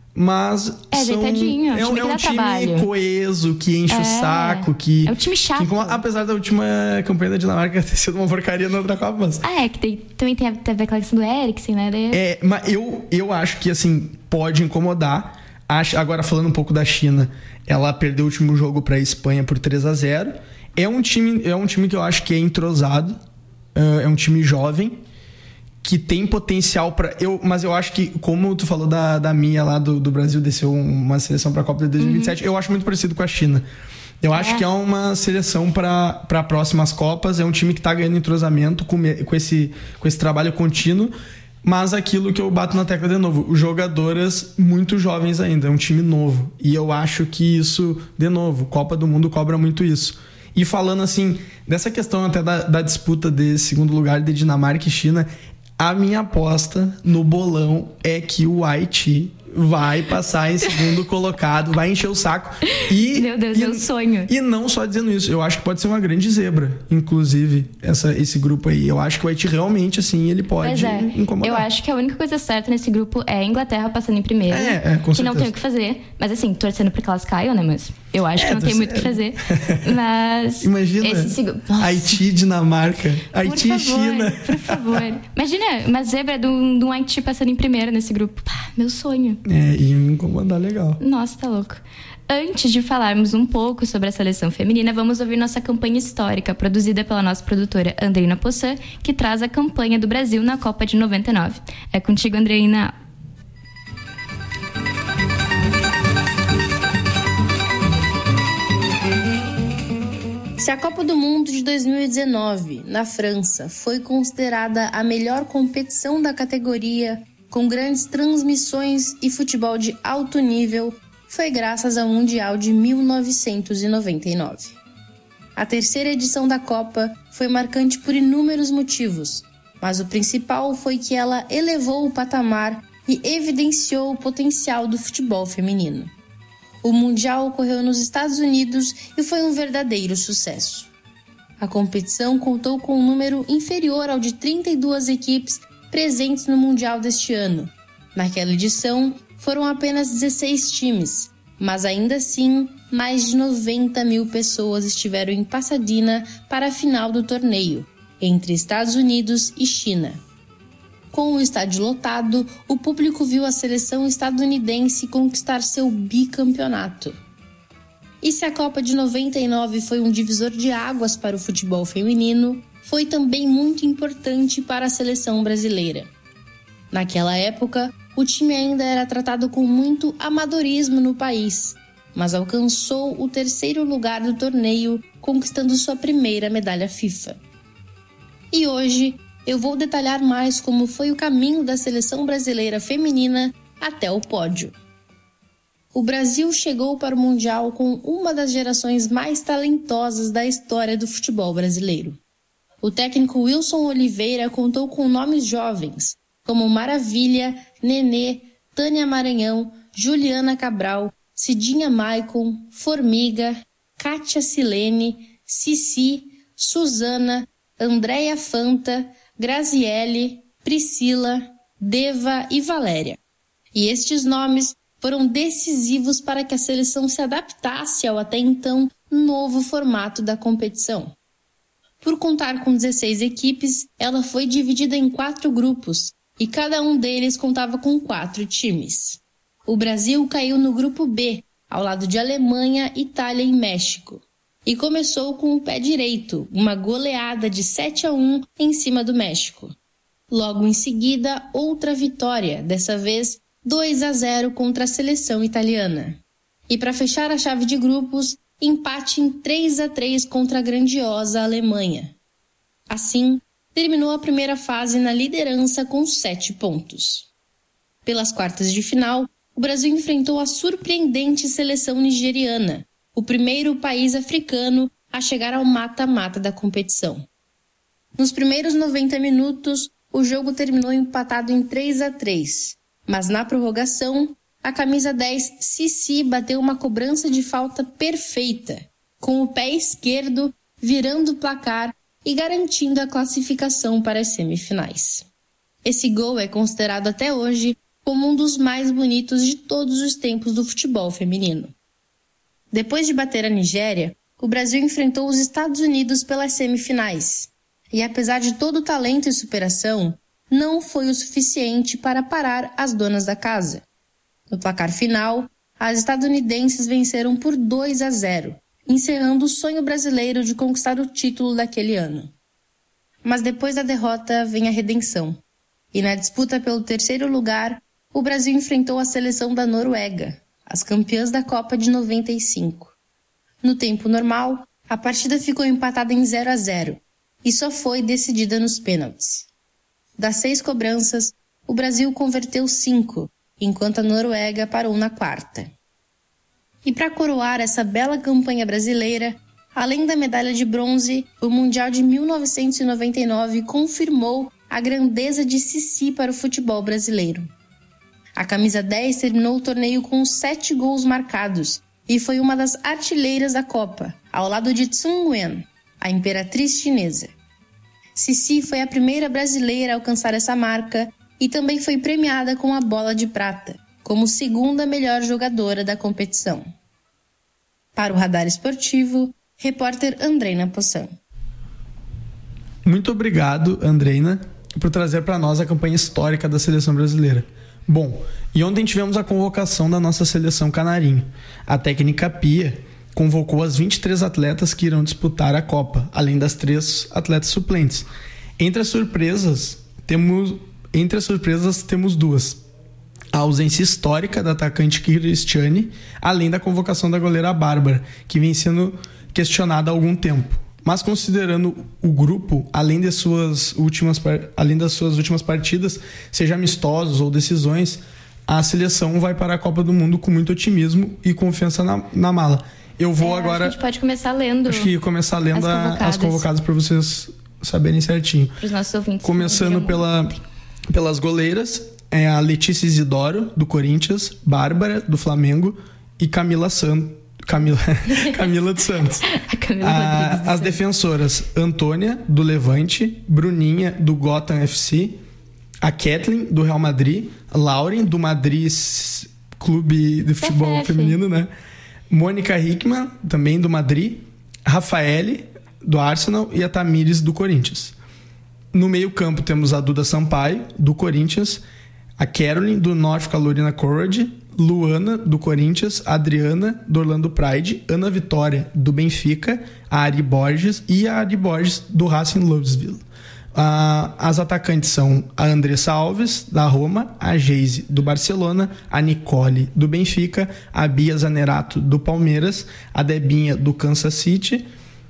Mas é, são, deitadinho, é, um, time, é um time trabalho. coeso, que enche é, o saco, que... É um time chato. Que, apesar da última campanha da Dinamarca ter sido uma porcaria na outra Copa, mas... Ah, é, que tem, também tem a, teve aquela questão do Eriksen, né? De... É, mas eu, eu acho que, assim, pode incomodar. Acho, agora, falando um pouco da China, ela perdeu o último jogo pra Espanha por três a zero. É um time, é um time que eu acho que é entrosado, uh, é um time jovem, que tem potencial para eu, mas eu acho que, como tu falou da, da minha lá do, do Brasil, desceu uma seleção para a Copa de dois mil e vinte e sete, uhum. eu acho muito parecido com a China. Eu é. acho que é uma seleção para próximas Copas, é um time que está ganhando entrosamento com, com, esse, com esse trabalho contínuo, mas aquilo que eu bato na tecla de novo, jogadoras muito jovens ainda, é um time novo, e eu acho que isso, de novo, Copa do Mundo cobra muito isso. E falando assim, dessa questão até da, da disputa de segundo lugar de Dinamarca e China, a minha aposta no bolão é que o Haiti vai passar em segundo colocado, vai encher o saco. E, Meu Deus, e, é um sonho. E não só dizendo isso, eu acho que pode ser uma grande zebra, inclusive, essa, esse grupo aí. Eu acho que o Haiti realmente, assim, ele pode é. incomodar. Eu acho que a única coisa certa nesse grupo é a Inglaterra passando em primeiro. É, é, com certeza. Que não tem o que fazer. Mas assim, torcendo pra que elas caiam, né? Mas eu acho é, que não tem muito o que fazer. Mas... Imagina, esse seg... Haiti, Dinamarca, Haiti e China. Por favor. Imagina uma zebra de um, de um Haiti passando em primeiro nesse grupo. Pá. meu sonho. É, e um incomodar legal. Nossa, tá louco. Antes de falarmos um pouco sobre a seleção feminina, vamos ouvir nossa campanha histórica, produzida pela nossa produtora Andreina Poçan, que traz a campanha do Brasil na Copa de noventa e nove. É contigo, Andreina. Se a Copa do Mundo de dois mil e dezenove, na França, foi considerada a melhor competição da categoria, com grandes transmissões e futebol de alto nível, foi graças ao Mundial de mil novecentos e noventa e nove. A terceira edição da Copa foi marcante por inúmeros motivos, mas o principal foi que ela elevou o patamar e evidenciou o potencial do futebol feminino. O Mundial ocorreu nos Estados Unidos e foi um verdadeiro sucesso. A competição contou com um número inferior ao de trinta e duas equipes presentes no Mundial deste ano. Naquela edição, foram apenas dezesseis times, mas ainda assim, mais de noventa mil pessoas estiveram em Pasadena para a final do torneio, entre Estados Unidos e China. Com o estádio lotado, o público viu a seleção estadunidense conquistar seu bicampeonato. E se a Copa de noventa e nove foi um divisor de águas para o futebol feminino, foi também muito importante para a seleção brasileira. Naquela época, o time ainda era tratado com muito amadorismo no país, mas alcançou o terceiro lugar do torneio, conquistando sua primeira medalha FIFA. E hoje, eu vou detalhar mais como foi o caminho da seleção brasileira feminina até o pódio. O Brasil chegou para o Mundial com uma das gerações mais talentosas da história do futebol brasileiro. O técnico Wilson Oliveira contou com nomes jovens, como Maravilha, Nenê, Tânia Maranhão, Juliana Cabral, Cidinha Maicon, Formiga, Kátia Silene, Cici, Suzana, Andréia Fanta, Graziele, Priscila, Deva e Valéria. E estes nomes foram decisivos para que a seleção se adaptasse ao até então novo formato da competição. Por contar com dezesseis equipes, ela foi dividida em quatro grupos e cada um deles contava com quatro times. O Brasil caiu no grupo B, ao lado de Alemanha, Itália e México. E começou com o pé direito, uma goleada de sete a um em cima do México. Logo em seguida, outra vitória, dessa vez dois a zero contra a seleção italiana. E para fechar a chave de grupos, empate em três a três contra a grandiosa Alemanha. Assim, terminou a primeira fase na liderança com sete pontos. Pelas quartas de final, o Brasil enfrentou a surpreendente seleção nigeriana, o primeiro país africano a chegar ao mata-mata da competição. Nos primeiros noventa minutos, o jogo terminou empatado em três a três, mas na prorrogação, a camisa dez Cici bateu uma cobrança de falta perfeita, com o pé esquerdo virando o placar e garantindo a classificação para as semifinais. Esse gol é considerado até hoje como um dos mais bonitos de todos os tempos do futebol feminino. Depois de bater a Nigéria, o Brasil enfrentou os Estados Unidos pelas semifinais. E apesar de todo o talento e superação, não foi o suficiente para parar as donas da casa. No placar final, as estadunidenses venceram por dois a zero, encerrando o sonho brasileiro de conquistar o título daquele ano. Mas depois da derrota vem a redenção. E na disputa pelo terceiro lugar, o Brasil enfrentou a seleção da Noruega, as campeãs da Copa de noventa e cinco. No tempo normal, a partida ficou empatada em zero a zero e só foi decidida nos pênaltis. Das seis cobranças, o Brasil converteu cinco, enquanto a Noruega parou na quarta. E para coroar essa bela campanha brasileira, além da medalha de bronze, o Mundial de mil novecentos e noventa e nove confirmou a grandeza de Cici para o futebol brasileiro. A camisa dez terminou o torneio com sete gols marcados e foi uma das artilheiras da Copa, ao lado de Sun Wen, a imperatriz chinesa. Cici foi a primeira brasileira a alcançar essa marca e também foi premiada com a bola de prata, como segunda melhor jogadora da competição. Para o Radar Esportivo, repórter Andreina Poçan. Muito obrigado, Andreina, por trazer para nós a campanha histórica da seleção brasileira. Bom, e ontem tivemos a convocação da nossa seleção canarinho. A técnica Pia convocou as vinte e três atletas que irão disputar a Copa, além das três atletas suplentes. Entre as surpresas, temos, entre as surpresas, temos duas. A ausência histórica da atacante Cristiane, além da convocação da goleira Bárbara, que vem sendo questionada há algum tempo. Mas considerando o grupo, além de suas últimas, além das suas últimas partidas, seja amistosos ou decisões, a seleção vai para a Copa do Mundo com muito otimismo e confiança na, na mala. Eu vou é, agora... Acho que a gente pode começar lendo. Acho que começar lendo as convocadas, a, as convocadas para vocês saberem certinho. Para os nossos ouvintes. Começando pela, pelas goleiras, é a Letícia Isidoro, do Corinthians, Bárbara, do Flamengo e Camila Santos. Camila, Camila dos Santos. Camila a, dos as Santos. defensoras, Antônia, do Levante, Bruninha, do Gotham F C, a Kathleen, do Real Madrid, Lauren, do Madrid Clube de Futebol C F F. Feminino, né? Mônica Hickman, também do Madrid, Rafaele, do Arsenal e a Tamires, do Corinthians. No meio campo temos a Duda Sampaio, do Corinthians, a Caroline, do North Carolina Courage, Luana, do Corinthians, Adriana, do Orlando Pride, Ana Vitória, do Benfica, a Ari Borges e a Ari Borges, do Racing Louisville. Uh, as atacantes são a Andressa Alves, da Roma, a Geise, do Barcelona, a Nicole, do Benfica, a Bia Zanerato, do Palmeiras, a Debinha, do Kansas City,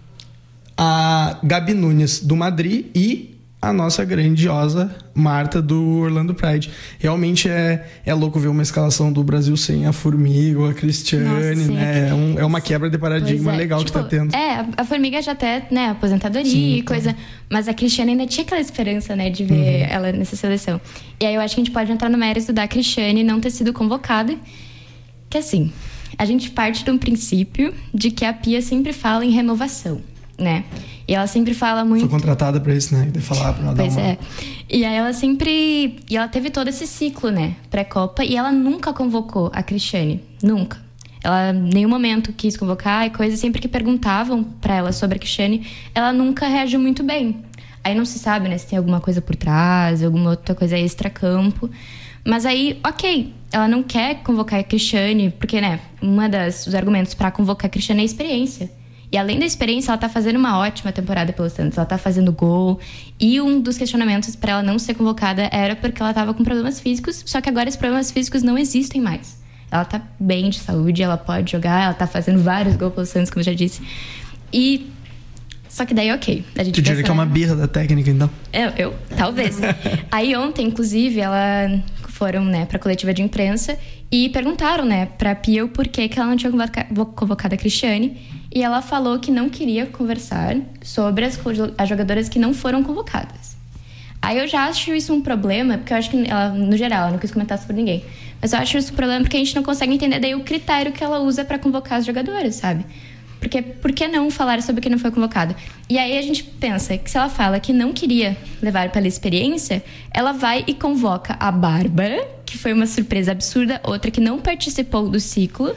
a Gabi Nunes, do Madrid e a nossa grandiosa Marta, do Orlando Pride. Realmente é, é louco ver uma escalação do Brasil sem a Formiga ou a Cristiane, nossa, né? É, um, é uma quebra de paradigma é. legal tipo, que tá tendo. É, a Formiga já até, né, aposentadoria sim, e coisa, tá. Mas a Cristiane ainda tinha aquela esperança, né, de ver uhum. ela nessa seleção. E aí eu acho que a gente pode entrar no mérito da Cristiane não ter sido convocada, que assim, a gente parte de um princípio de que a Pia sempre fala em renovação, né? E ela sempre fala muito... Foi contratada pra isso, né? De falar pra ela pois dar uma... é. E aí ela sempre... E ela teve todo esse ciclo, né? Pré-Copa. E ela nunca convocou a Cristiane. Nunca. Ela em nenhum momento quis convocar e coisa. Sempre que perguntavam pra ela sobre a Cristiane, ela nunca reagiu muito bem. Aí não se sabe, né? Se tem alguma coisa por trás, alguma outra coisa extra-campo. Mas aí, ok. Ela não quer convocar a Cristiane, porque, né? Um dos argumentos pra convocar a Cristiane é a experiência. E além da experiência, ela tá fazendo uma ótima temporada pelo Santos. Ela tá fazendo gol. E um dos questionamentos para ela não ser convocada era porque ela tava com problemas físicos. Só que agora esses problemas físicos não existem mais. Ela tá bem de saúde, ela pode jogar. Ela tá fazendo vários gols pelo Santos, como eu já disse. E... Só que daí, ok. A gente tu diria que é uma birra da técnica, então? Eu, eu talvez. Aí ontem, inclusive, ela foram, né, pra coletiva de imprensa e perguntaram, né, pra Pia o porquê que ela não tinha convocado a Cristiane. E ela falou que não queria conversar sobre as, as jogadoras que não foram convocadas. Aí eu já acho isso um problema, porque eu acho que ela, no geral, ela não quis comentar sobre ninguém. Mas eu acho isso um problema porque a gente não consegue entender daí o critério que ela usa pra convocar as jogadoras, sabe? Porque por que não falar sobre quem não foi convocado? E aí a gente pensa que se ela fala que não queria levar pela experiência, ela vai e convoca a Bárbara, que foi uma surpresa absurda, outra que não participou do ciclo,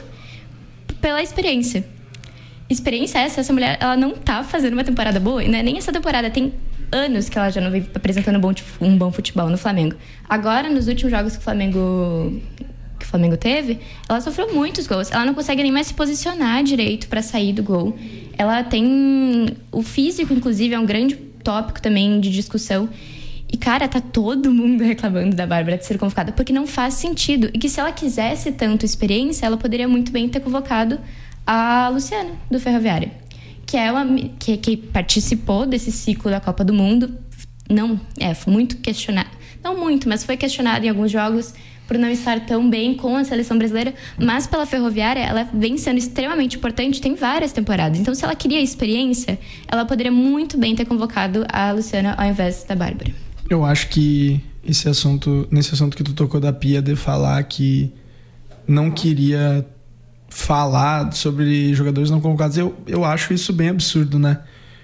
pela experiência. Experiência essa, essa mulher, ela não tá fazendo uma temporada boa, né? Nem essa temporada, tem anos que ela já não vem apresentando um bom, um bom futebol no Flamengo. Agora, nos últimos jogos que o Flamengo... que o Flamengo teve, ela sofreu muitos gols. Ela não consegue nem mais se posicionar direito pra sair do gol. Ela tem... O físico, inclusive, é um grande tópico também de discussão. E, cara, tá todo mundo reclamando da Bárbara de ser convocada, porque não faz sentido. E que se ela quisesse tanto experiência, ela poderia muito bem ter convocado a Luciana, do Ferroviária. Que é uma... Que, que participou desse ciclo da Copa do Mundo. Não... É, foi muito questionada. Não muito, mas foi questionada em alguns jogos por não estar tão bem com a seleção brasileira, mas pela Ferroviária ela vem sendo extremamente importante, tem várias temporadas. Então, se ela queria experiência, ela poderia muito bem ter convocado a Luciana ao invés da Bárbara. Eu acho que esse assunto, nesse assunto que tu tocou da Pia, de falar que não queria falar sobre jogadores não convocados, eu, eu acho isso bem absurdo, né?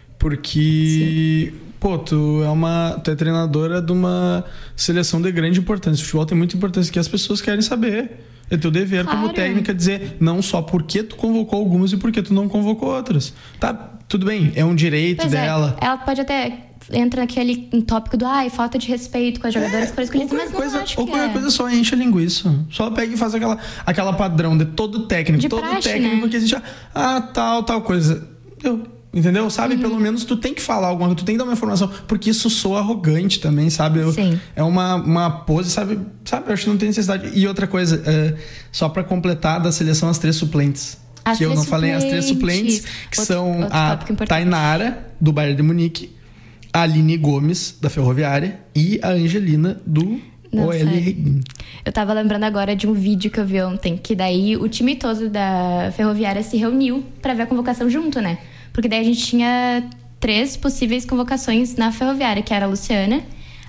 Porque... Sim. Pô, tu é uma tu é treinadora de uma seleção de grande importância. O futebol tem muita importância que as pessoas querem saber. É teu dever Claro. como técnica dizer não só porque tu convocou algumas e porque tu não convocou outras. Tá, tudo bem, é um direito Pois é, dela. ela pode até entra naquele tópico do ai, falta de respeito com as jogadoras que foram escolhidas, ou mas qualquer não coisa, acho ou que qualquer é. coisa só enche a linguiça. Só pega e faz aquela, aquela padrão de todo técnico. De todo praxe, técnico né? que existe. Ah, tal, tal coisa. Eu, entendeu? Sabe? Uhum. Pelo menos tu tem que falar alguma coisa, tu tem que dar uma informação. Porque isso soa arrogante também, sabe? Eu, Sim. É uma, uma pose, sabe? Sabe? Eu acho que não tem necessidade. E outra coisa, é, só pra completar da seleção, as três suplentes. As que eu três não falei, as três suplentes, suplentes. que Outro- são outro a tópico importante. Tainara, do Bayern de Munique, a Aline Gomes, da Ferroviária, e a Angelina, do Não, O L sério. Reguin. Eu tava lembrando agora de um vídeo que eu vi ontem, que daí o time todo da Ferroviária se reuniu pra ver a convocação junto, né? Porque daí a gente tinha três possíveis convocações na Ferroviária, que era a Luciana,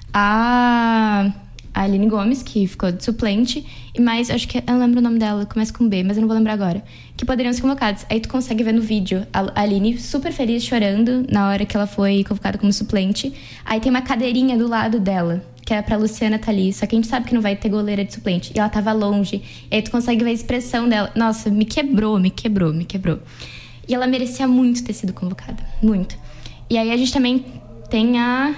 a, a Aline Gomes, que ficou de suplente, e mais, acho que eu não lembro o nome dela, começa com B, mas eu não vou lembrar agora, que poderiam ser convocados. Aí tu consegue ver no vídeo a Aline super feliz, chorando na hora que ela foi convocada como suplente. Aí tem uma cadeirinha do lado dela, que era pra Luciana estar ali, só que a gente sabe que não vai ter goleira de suplente. E ela tava longe. E aí tu consegue ver a expressão dela. Nossa, me quebrou, me quebrou, me quebrou. E ela merecia muito ter sido convocada. Muito. E aí a gente também tem a,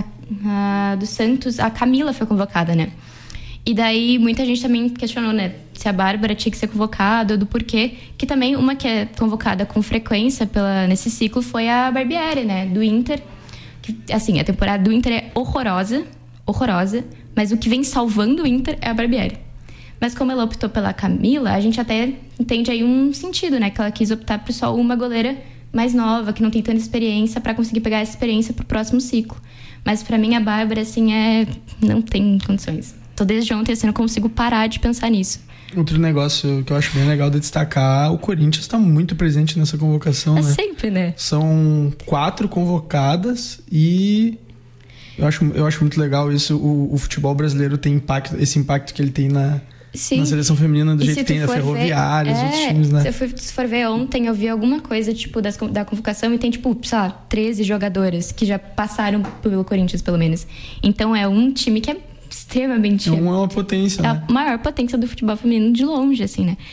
a, a do Santos, a Camila foi convocada, né? E daí muita gente também questionou, né? Se a Bárbara tinha que ser convocada, ou do porquê. Que também uma que é convocada com frequência pela, nesse ciclo foi a Barbieri, né? Do Inter. Que, assim, a temporada do Inter é horrorosa. Horrorosa. Mas o que vem salvando o Inter é a Barbieri. Mas como ela optou pela Camila, a gente até entende aí um sentido, né? Que ela quis optar por só uma goleira mais nova, que não tem tanta experiência, pra conseguir pegar essa experiência pro próximo ciclo. Mas pra mim a Bárbara, assim, é... não tem condições. Tô desde ontem, assim, não consigo parar de pensar nisso. Outro negócio que eu acho bem legal de destacar, o Corinthians tá muito presente nessa convocação, É né? sempre, né? São quatro convocadas e eu acho, eu acho muito legal isso. O, o futebol brasileiro tem impacto, esse impacto que ele tem na, Sim. na seleção feminina, do E jeito se que tem tu a for Ferroviária, ver, os outros é, times, né? Se, eu for, se for ver ontem, eu vi alguma coisa, tipo, das, da convocação e tem, tipo, sei lá, treze jogadoras que já passaram pelo Corinthians, pelo menos. Então é um time que é extremamente... É uma potência, é né? a maior potência do futebol feminino de longe, assim, né?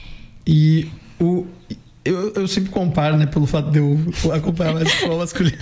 E o... Eu, eu sempre comparo, né, pelo fato de eu acompanhar mais o futebol masculino.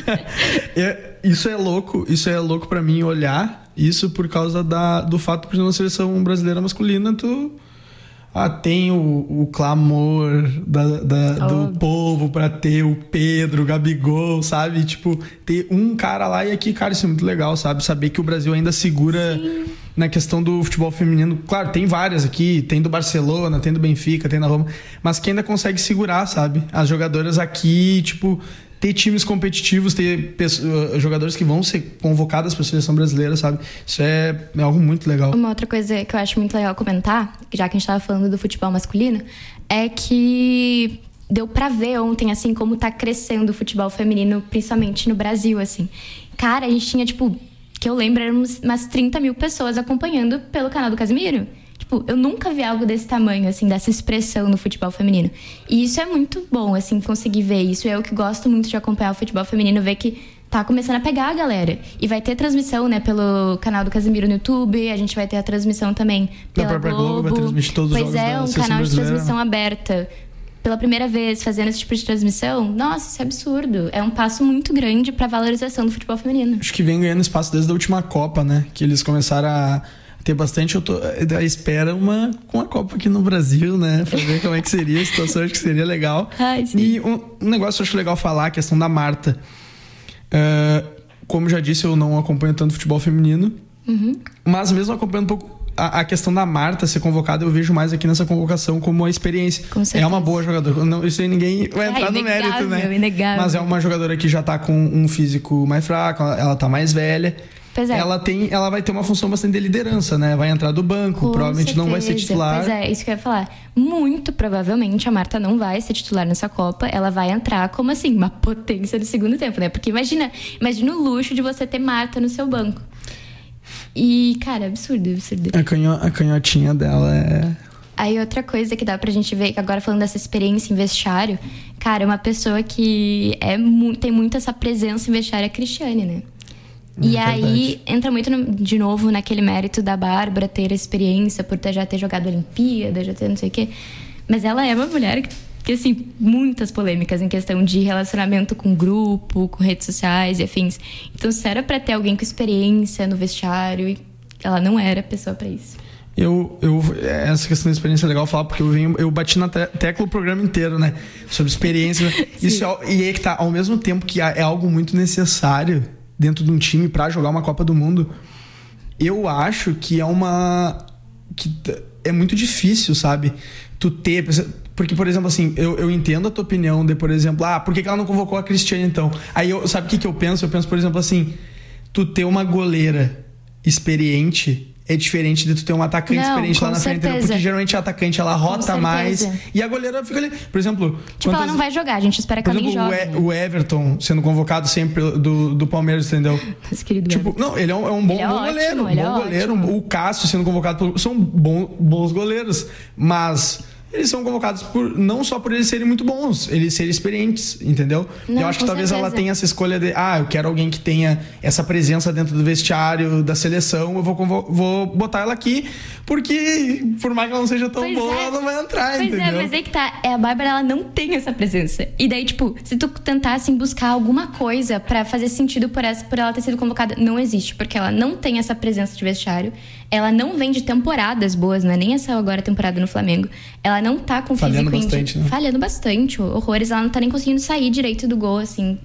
É, isso é louco, isso é louco pra mim olhar isso por causa da, do fato, por exemplo, na seleção brasileira masculina, tu ah, tem o, o clamor da, da, do Oh. povo pra ter o Pedro, o Gabigol, sabe? Tipo, ter um cara lá e aqui, cara, isso é muito legal, sabe? Saber que o Brasil ainda segura... Sim. Na questão do futebol feminino, claro, tem várias aqui, tem do Barcelona, tem do Benfica, tem da Roma, mas que ainda consegue segurar, sabe? As jogadoras aqui, tipo, ter times competitivos, ter pessoas, jogadores que vão ser convocadas para a seleção brasileira, sabe? Isso é, é algo muito legal. Uma outra coisa que eu acho muito legal comentar, já que a gente tava falando do futebol masculino, é que deu pra ver ontem, assim, como tá crescendo o futebol feminino, principalmente no Brasil, assim. Cara, a gente tinha, tipo... que eu lembro, eram umas trinta mil pessoas acompanhando pelo canal do Casimiro. Tipo, eu nunca vi algo desse tamanho, assim, dessa expressão no futebol feminino. E isso é muito bom, assim, conseguir ver isso. Eu que gosto muito de acompanhar o futebol feminino, ver que tá começando a pegar a galera. E vai ter transmissão, né, pelo canal do Casimiro no YouTube. A gente vai ter a transmissão também pela própria Globo. Globo. Vai transmitir todos os pois jogos é, da um seleção canal de brasileira. transmissão aberta. Pela primeira vez fazendo esse tipo de transmissão, nossa, isso é absurdo. É um passo muito grande pra valorização do futebol feminino. Acho que vem ganhando espaço desde a última Copa, né? Que eles começaram a ter bastante... Eu tô à espera uma, com a Copa aqui no Brasil, né? Pra ver como é que seria a situação. Acho que seria legal. Ai, sim. E um, um negócio que eu acho legal falar, a questão da Marta. Uh, como já disse, eu não acompanho tanto futebol feminino. Uhum. Mas mesmo acompanhando um pouco... A, a questão da Marta ser convocada, eu vejo mais aqui nessa convocação como uma experiência. Com certeza. É uma boa jogadora. Não, isso aí ninguém vai É entrar no inegável, mérito, né? inegável. Mas é uma jogadora que já tá com um físico mais fraco, ela, ela tá mais velha. Pois é. Ela, tem, ela vai ter uma função bastante de liderança, né? Vai entrar do banco, Com provavelmente certeza. não vai ser titular. Pois é, isso que eu ia falar. Muito provavelmente a Marta não vai ser titular nessa Copa. Ela vai entrar como, assim, uma potência do segundo tempo, né? Porque imagina, imagina o luxo de você ter Marta no seu banco. E, cara, absurdo, absurdo. A, canho, a canhotinha dela é... Aí outra coisa que dá pra gente ver, agora falando dessa experiência em vestiário, cara, uma pessoa que é, tem muito essa presença em vestiário é a Cristiane, né? E é aí entra muito no, de novo naquele mérito da Bárbara ter a experiência por ter, já ter jogado Olimpíada, já ter não sei o quê. Mas ela é uma mulher que, que, assim, muitas polêmicas em questão de relacionamento com grupo, com redes sociais e afins. Então, se era pra ter alguém com experiência no vestiário, ela não era a pessoa pra isso. Eu, eu, essa questão da experiência é legal falar, porque eu, venho, eu bati na tecla o programa inteiro, né? Sobre experiência. Isso é, e aí que tá, ao mesmo tempo que é algo muito necessário dentro de um time pra jogar uma Copa do Mundo, eu acho que é uma... que é muito difícil, sabe? Tu ter... Porque, por exemplo, assim, eu, eu entendo a tua opinião de, por exemplo, ah, por que ela não convocou a Cristiane, então? Aí, eu, sabe o que, que eu penso? Eu penso, por exemplo, assim, tu ter uma goleira experiente é diferente de tu ter um atacante não, experiente lá na frente, entendeu? Porque geralmente a atacante, ela rota mais e a goleira fica ali. Por exemplo... Tipo, quantas... ela não vai jogar, a gente espera que ela nem jogue. Por exemplo, o Everton sendo convocado sempre do, do Palmeiras, entendeu? Nossa, querido tipo, Everton. Não, ele é um, é um bom, é bom ótimo, goleiro. Um é bom goleiro. ótimo. O Cássio sendo convocado... São bons, bons goleiros, mas... eles são convocados por, não só por eles serem muito bons, eles serem experientes, entendeu? Não, eu acho que talvez certeza. Ela tenha essa escolha de, ah, eu quero alguém que tenha essa presença dentro do vestiário, da seleção, eu vou, vou botar ela aqui, porque por mais que ela não seja tão pois boa, é. Ela não vai entrar, pois entendeu? Pois é, mas aí que tá, a Bárbara, ela não tem essa presença. E daí, tipo, se tu tentasse buscar alguma coisa pra fazer sentido por, essa, por ela ter sido convocada, não existe, porque ela não tem essa presença de vestiário, ela não vem de temporadas boas, não é nem essa agora temporada no Flamengo, ela não tá com falhando físico bastante, indi... né? falhando bastante, horrores, ela não tá nem conseguindo sair direito do gol, assim.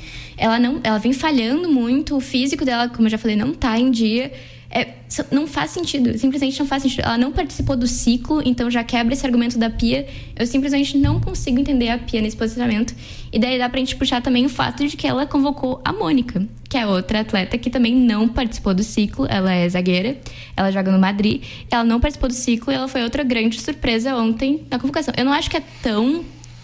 Ela não, ela vem falhando muito, o físico dela, como eu já falei, não tá em dia. É, não faz sentido, simplesmente não faz sentido. Ela não participou do ciclo, então já quebra esse argumento da Pia. Eu simplesmente não consigo entender a Pia nesse posicionamento. E daí dá pra gente puxar também o fato de que ela convocou a Mônica, que é outra atleta que também não participou do ciclo. Ela é zagueira, ela joga no Madrid, ela não participou do ciclo e ela foi outra grande surpresa ontem na convocação. Eu não acho que é tão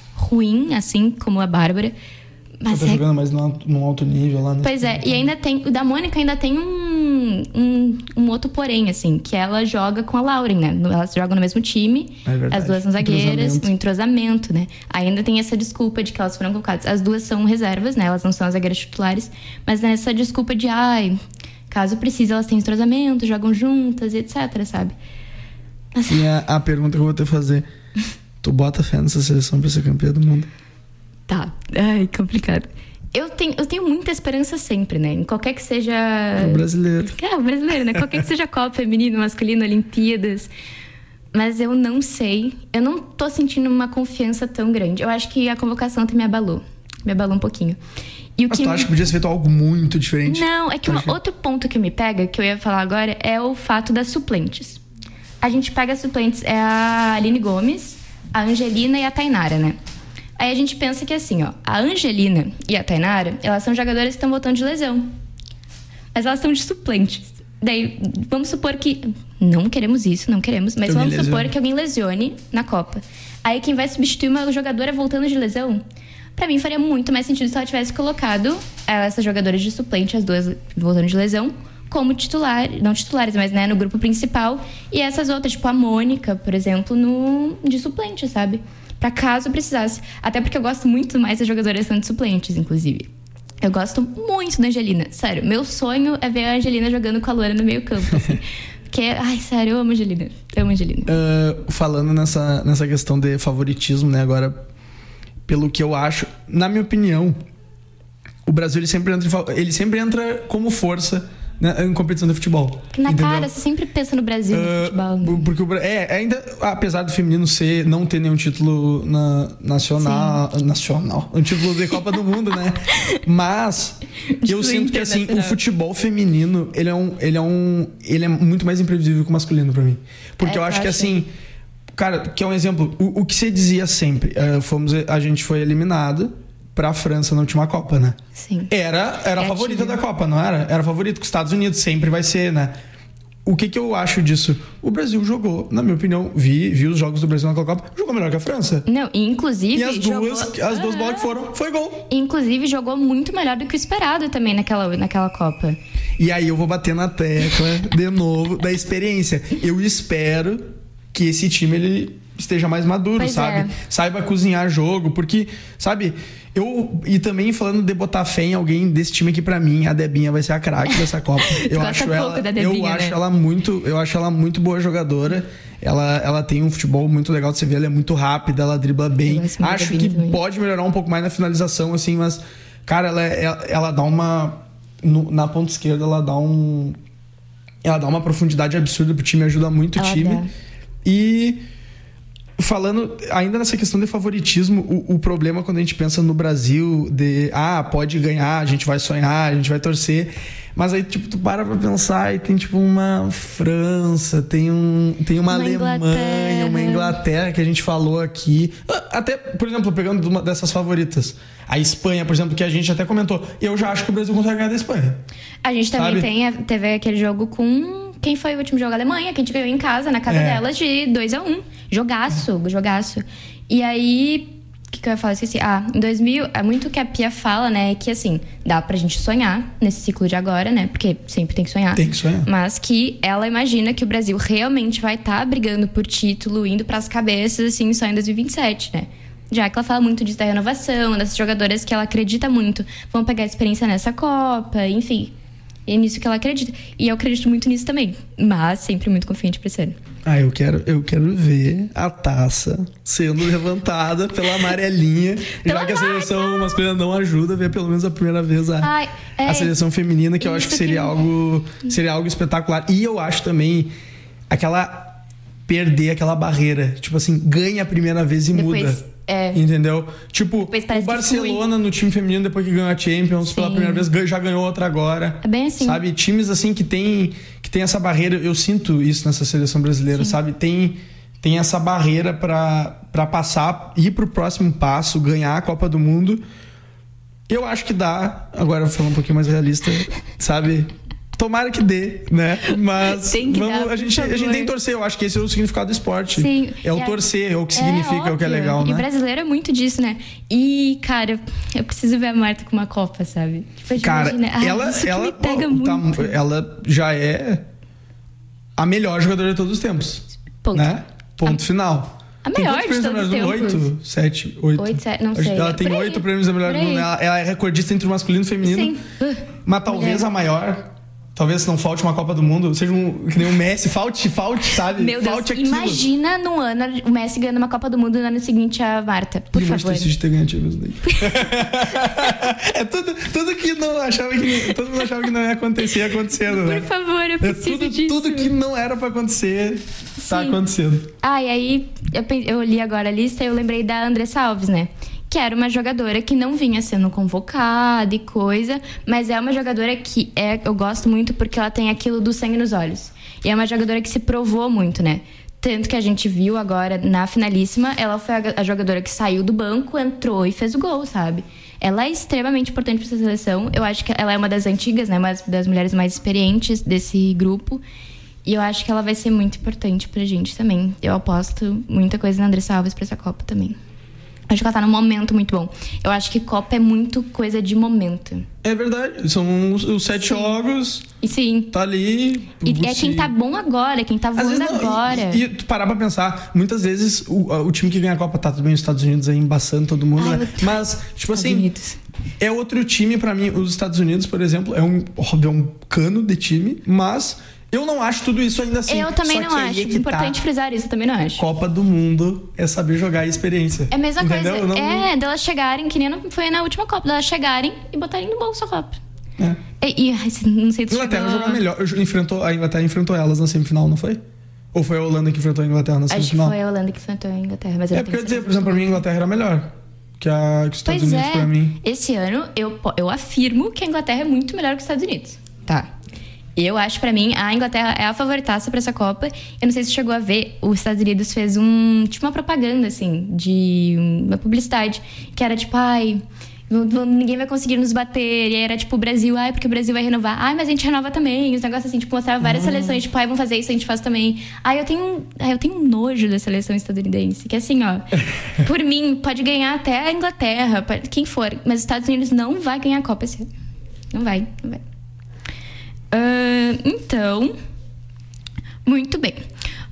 ruim assim como a Bárbara, mas tá é... jogando mais num, num alto nível lá, né? Pois é, e ainda tem... O da Mônica ainda tem um, um, um outro porém, assim, que ela joga com a Lauren, né? Elas jogam no mesmo time, é verdade. As duas são zagueiras, o um entrosamento, né? Ainda tem essa desculpa de que elas foram colocadas. As duas são reservas, né? Elas não são as zagueiras titulares, mas nessa desculpa de, ai, caso precise, elas têm entrosamento, jogam juntas e etc, sabe? Mas... E a, a pergunta que eu vou te fazer, tu bota fé nessa seleção pra ser campeã do mundo? Tá, ai, complicado. Eu tenho, eu tenho muita esperança sempre, né? Em qualquer que seja... É o brasileiro. É, o brasileiro, né? Qualquer que seja Copa feminino, masculino, Olimpíadas. Mas eu não sei. Eu não tô sentindo uma confiança tão grande. Eu acho que a convocação até me abalou. Me abalou um pouquinho. E o Mas que tu acha que podia ser feito algo muito diferente? Não, é que um outro ponto que me pega, que eu ia falar agora, é o fato das suplentes. A gente pega as suplentes, é a Aline Gomes, a Angelina e a Tainara, né? Aí a gente pensa que assim, ó, a Angelina e a Tainara, elas são jogadoras que estão voltando de lesão. Mas elas estão de suplentes. Daí, vamos supor que... Não queremos isso, não queremos. Mas vamos supor que alguém lesione na Copa. Aí quem vai substituir uma jogadora voltando de lesão? Pra mim faria muito mais sentido se ela tivesse colocado essas jogadoras de suplente, as duas voltando de lesão, como titular, não titulares, mas né, no grupo principal. E essas outras, tipo a Mônica, por exemplo, no, de suplente, sabe? Pra caso precisasse. Até porque eu gosto muito mais das jogadoras sendo de suplentes, inclusive. Eu gosto muito da Angelina. Sério, meu sonho é ver a Angelina jogando com a Loura no meio campo, assim. Porque, ai, sério, eu amo a Angelina. Eu amo a Angelina. Uh, falando nessa, nessa questão de favoritismo, né, agora, pelo que eu acho, na minha opinião, o Brasil ele sempre entra, ele sempre entra como força, né, em competição de futebol. Na entendeu? Cara, você sempre pensa no Brasil, no uh, futebol. Né? Porque o, é, ainda, apesar do feminino ser, não ter nenhum título na, nacional, Sim. nacional, um título de Copa do Mundo, né? Mas eu sinto que assim, o futebol feminino, ele é um, ele é um, ele é muito mais imprevisível que o masculino pra mim. Porque é, eu acho que assim, cara, que é um exemplo, o, o que se dizia sempre, uh, fomos, a gente foi eliminado pra França na última Copa, né? Sim. Era, era a favorita da Copa, não era? Era a favorita, que os Estados Unidos sempre vai ser, né? O que que eu acho disso? O Brasil jogou, na minha opinião, vi, vi os jogos do Brasil naquela Copa, jogou melhor que a França. Não, e inclusive... E as duas, jogou... as duas bolas que foram, foi gol. Inclusive, jogou muito melhor do que o esperado também naquela, naquela Copa. E aí eu vou bater na tecla, de novo, da experiência. Eu espero que esse time, ele... esteja mais maduro, Pois sabe? é. Saiba cozinhar jogo, porque, sabe, eu... E também falando de botar fé em alguém desse time aqui pra mim, a Debinha vai ser a craque dessa Copa. Eu gosta acho pouco ela, da Debinha, eu acho né? ela muito, eu acho ela muito boa jogadora. Ela, ela tem um futebol muito legal de você ver, ela é muito rápida, ela dribla bem. Eu gosto muito da Acho Debinha que também. pode melhorar um pouco mais na finalização, assim, mas, cara, ela, ela, ela dá uma... no- na ponta esquerda, ela dá um... Ela dá uma profundidade absurda pro time, ajuda muito Ela o time. dá. E falando ainda nessa questão de favoritismo, o, o problema quando a gente pensa no Brasil de ah, pode ganhar, a gente vai sonhar, a gente vai torcer, mas aí tipo tu para pra pensar e tem tipo uma França, tem um tem uma, Uma Alemanha, Inglaterra. uma Inglaterra que a gente falou aqui, até por exemplo pegando uma dessas favoritas, a Espanha, por exemplo, que a gente até comentou, eu já acho que o Brasil consegue ganhar da Espanha. A gente também Sabe? tem, teve aquele jogo com... Quem foi o último jogo? A Alemanha, que a gente ganhou em casa, na casa É. delas, de dois a um. Jogaço, jogaço. E aí... O que, que eu ia falar? Esqueci. Ah, em dois mil... É muito o que a Pia fala, né? É que, assim, dá pra gente sonhar nesse ciclo de agora, né? Porque sempre tem que sonhar. Tem que sonhar. Mas que ela imagina que o Brasil realmente vai estar brigando por título, indo pras cabeças, assim, só em dois mil e vinte e sete, né? Já que ela fala muito disso da renovação, dessas jogadoras que ela acredita muito. Vão pegar experiência nessa Copa, enfim... É nisso que ela acredita. E eu acredito muito nisso também. Mas sempre muito confiante pra esse ano. Ah, eu quero, eu quero ver a taça sendo levantada pela amarelinha. Pela já que a seleção masculina não ajuda, ver pelo menos a primeira vez a, Ai, é, a seleção feminina, que eu acho que isso seria, que- Algo, seria algo espetacular. E eu acho também aquela... Perder aquela barreira. Tipo assim, ganha a primeira vez e Depois, muda. é. Entendeu? Tipo, Depois o parece que Barcelona no time feminino, depois que ganhou a Champions pela Sim. primeira vez, ganha- já ganhou outra agora. É bem assim. Sabe? Times assim que tem, que tem essa barreira. Eu sinto isso nessa seleção brasileira, sabe? Tem, tem essa barreira pra, pra passar, ir pro próximo passo, ganhar a Copa do Mundo. Eu acho que dá. Agora, eu vou falar um pouquinho mais realista, sabe? Tomara que dê, né? Mas Tem que vamos, dar, a, por gente, a gente favor. tem que torcer. Eu acho que esse é o significado do esporte. Sim. É o E a- torcer, é o que significa, é o que é óbvio. legal, E o né? brasileiro é muito disso, né? E, cara, eu preciso ver a Marta com uma Copa, sabe? Tipo, Cara, imagina- Ai, ela, isso que ela, me pega pô, tá- muito. ela já é a melhor jogadora de todos os tempos. Ponto. Né? Ponto A- final. a Tem melhor quantos de prêmios todos da os melhor do mundo? tempos. Oito? Sete? Oito? Oito, sete, não Acho que sei. Ela tem Por aí. oito prêmios da melhor Por do mundo. aí. Ela, ela é recordista entre o masculino e o feminino. Sim. Uh, Mas talvez mulher. a maior. Talvez não falte uma Copa do Mundo. Seja um, que nem um Messi. Falte, falte, sabe? Meu Deus, falte aquilo. imagina no ano o Messi ganhando uma Copa do Mundo e no ano seguinte a Marta. Por E o favor. Manchester City ter ganho a Champions League. É tudo, tudo que não achava que todo mundo achava que não ia acontecer, ia acontecendo, né? Por favor, eu É preciso tudo, disso. tudo que não era pra acontecer, tá Sim. acontecendo. Ah, e aí eu, pe- eu li agora a lista e eu lembrei da Andressa Alves, né? Que era uma jogadora que não vinha sendo convocada e coisa, mas é uma jogadora que é, eu gosto muito porque ela tem aquilo do sangue nos olhos. E é uma jogadora que se provou muito, né? Tanto que a gente viu agora na finalíssima, ela foi a, a jogadora que saiu do banco, entrou e fez o gol, sabe? Ela é extremamente importante para essa seleção. Eu acho que ela é uma das antigas, né? Uma das mulheres mais experientes desse grupo. E eu acho que ela vai ser muito importante pra gente também. Eu aposto muita coisa na Andressa Alves pra essa Copa também. Acho que ela tá num momento muito bom. Eu acho que Copa é muito coisa de momento. É verdade, são os, os sete Sim. jogos, E sim, tá ali. e é se- quem tá bom agora, quem tá Às voando vezes não, agora. E, e tu parar pra pensar, muitas vezes o, o time que ganha a Copa tá tudo bem, os Estados Unidos aí embaçando todo mundo, Ai, né? eu- Mas, tipo Estados assim, Unidos. é outro time pra mim. Os Estados Unidos, por exemplo, é um, óbvio, é um cano de time, mas eu não acho tudo isso ainda assim. eu também Só não que aí acho. é que Importante tá. frisar isso, eu também não acho. Copa do Mundo é saber jogar e experiência. É a mesma Entendeu? coisa. Não- É, delas chegarem, que nem no- foi na última Copa, delas chegarem e botarem no bolso a Copa. É. E, e ai, não sei se A Inglaterra chegou... jogou melhor. Enfrentou, a Inglaterra enfrentou elas na semifinal, não foi? Ou foi a Holanda que enfrentou a Inglaterra na Acho que semifinal? foi a Holanda que enfrentou a Inglaterra, mas eu É não porque eu ia tenho dizer, por exemplo, pra mim a Inglaterra era melhor que, a, que os Estados Pois Unidos é, pra mim. esse ano eu, po- eu afirmo que a Inglaterra é muito melhor que os Estados Unidos. Tá. Eu acho, pra mim, a Inglaterra é a favoritaça pra essa Copa. Eu não sei se você chegou a ver, os Estados Unidos fez um, tipo uma propaganda, assim, de uma publicidade, que era tipo, ai, não- não- ninguém vai conseguir nos bater. E aí era tipo o Brasil, ai, porque o Brasil vai renovar. Ai, mas a gente renova também. Os negócios assim, tipo, mostrava várias seleções, tipo, ai, vamos fazer isso, a gente faz também. Ai, eu tenho um, ai, eu tenho um nojo da seleção estadunidense, que assim, ó, por mim, pode ganhar até a Inglaterra, pode- quem for, mas os Estados Unidos não vai ganhar a Copa esse ano. Não vai, não vai. Ah, então, muito bem.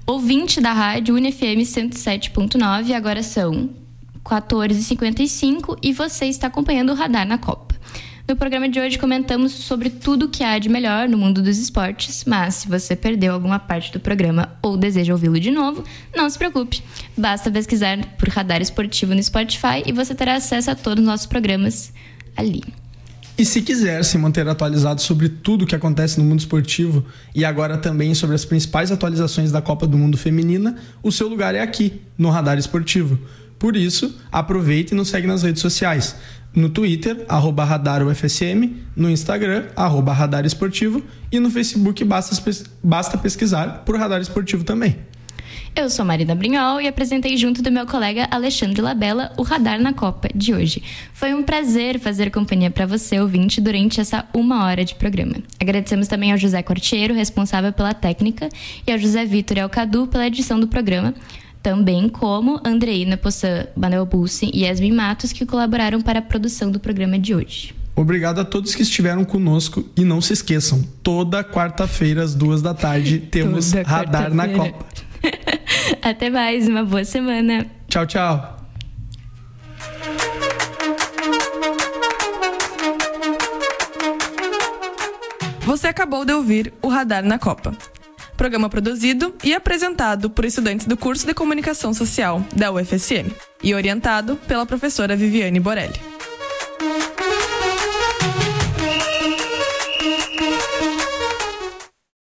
Ouvinte da rádio Uni F M cento e sete ponto nove, agora são quatorze e cinquenta e cinco e você está acompanhando o Radar na Copa. No programa de hoje comentamos sobre tudo o que há de melhor no mundo dos esportes, mas se você perdeu alguma parte do programa ou deseja ouvi-lo de novo, não se preocupe. Basta pesquisar por Radar Esportivo no Spotify e você terá acesso a todos os nossos programas ali. E se quiser se manter atualizado sobre tudo o que acontece no mundo esportivo e agora também sobre as principais atualizações da Copa do Mundo Feminina, o seu lugar é aqui, no Radar Esportivo. Por isso, aproveite e nos segue nas redes sociais. No Twitter, arroba Radar U F S M, no Instagram, arroba Radar Esportivo e no Facebook basta, basta pesquisar por Radar Esportivo também. Eu sou Marina Brinhol e apresentei junto do meu colega Alexandre Labella o Radar na Copa de hoje. Foi um prazer fazer companhia para você, ouvinte, durante essa uma hora de programa. Agradecemos também ao José Cortiero, responsável pela técnica, e ao José Vitor e ao Cadu pela edição do programa, também como Andreina Poçan, Manuel Bussi e Yasmin Matos, que colaboraram para a produção do programa de hoje. Obrigado a todos que estiveram conosco e não se esqueçam, toda quarta-feira às duas da tarde temos Radar na Copa. Até mais, uma boa semana. Tchau, tchau. Você acabou de ouvir o Radar na Copa. Programa produzido e apresentado por estudantes do curso de Comunicação Social da U F S M e orientado pela professora Viviane Borelli.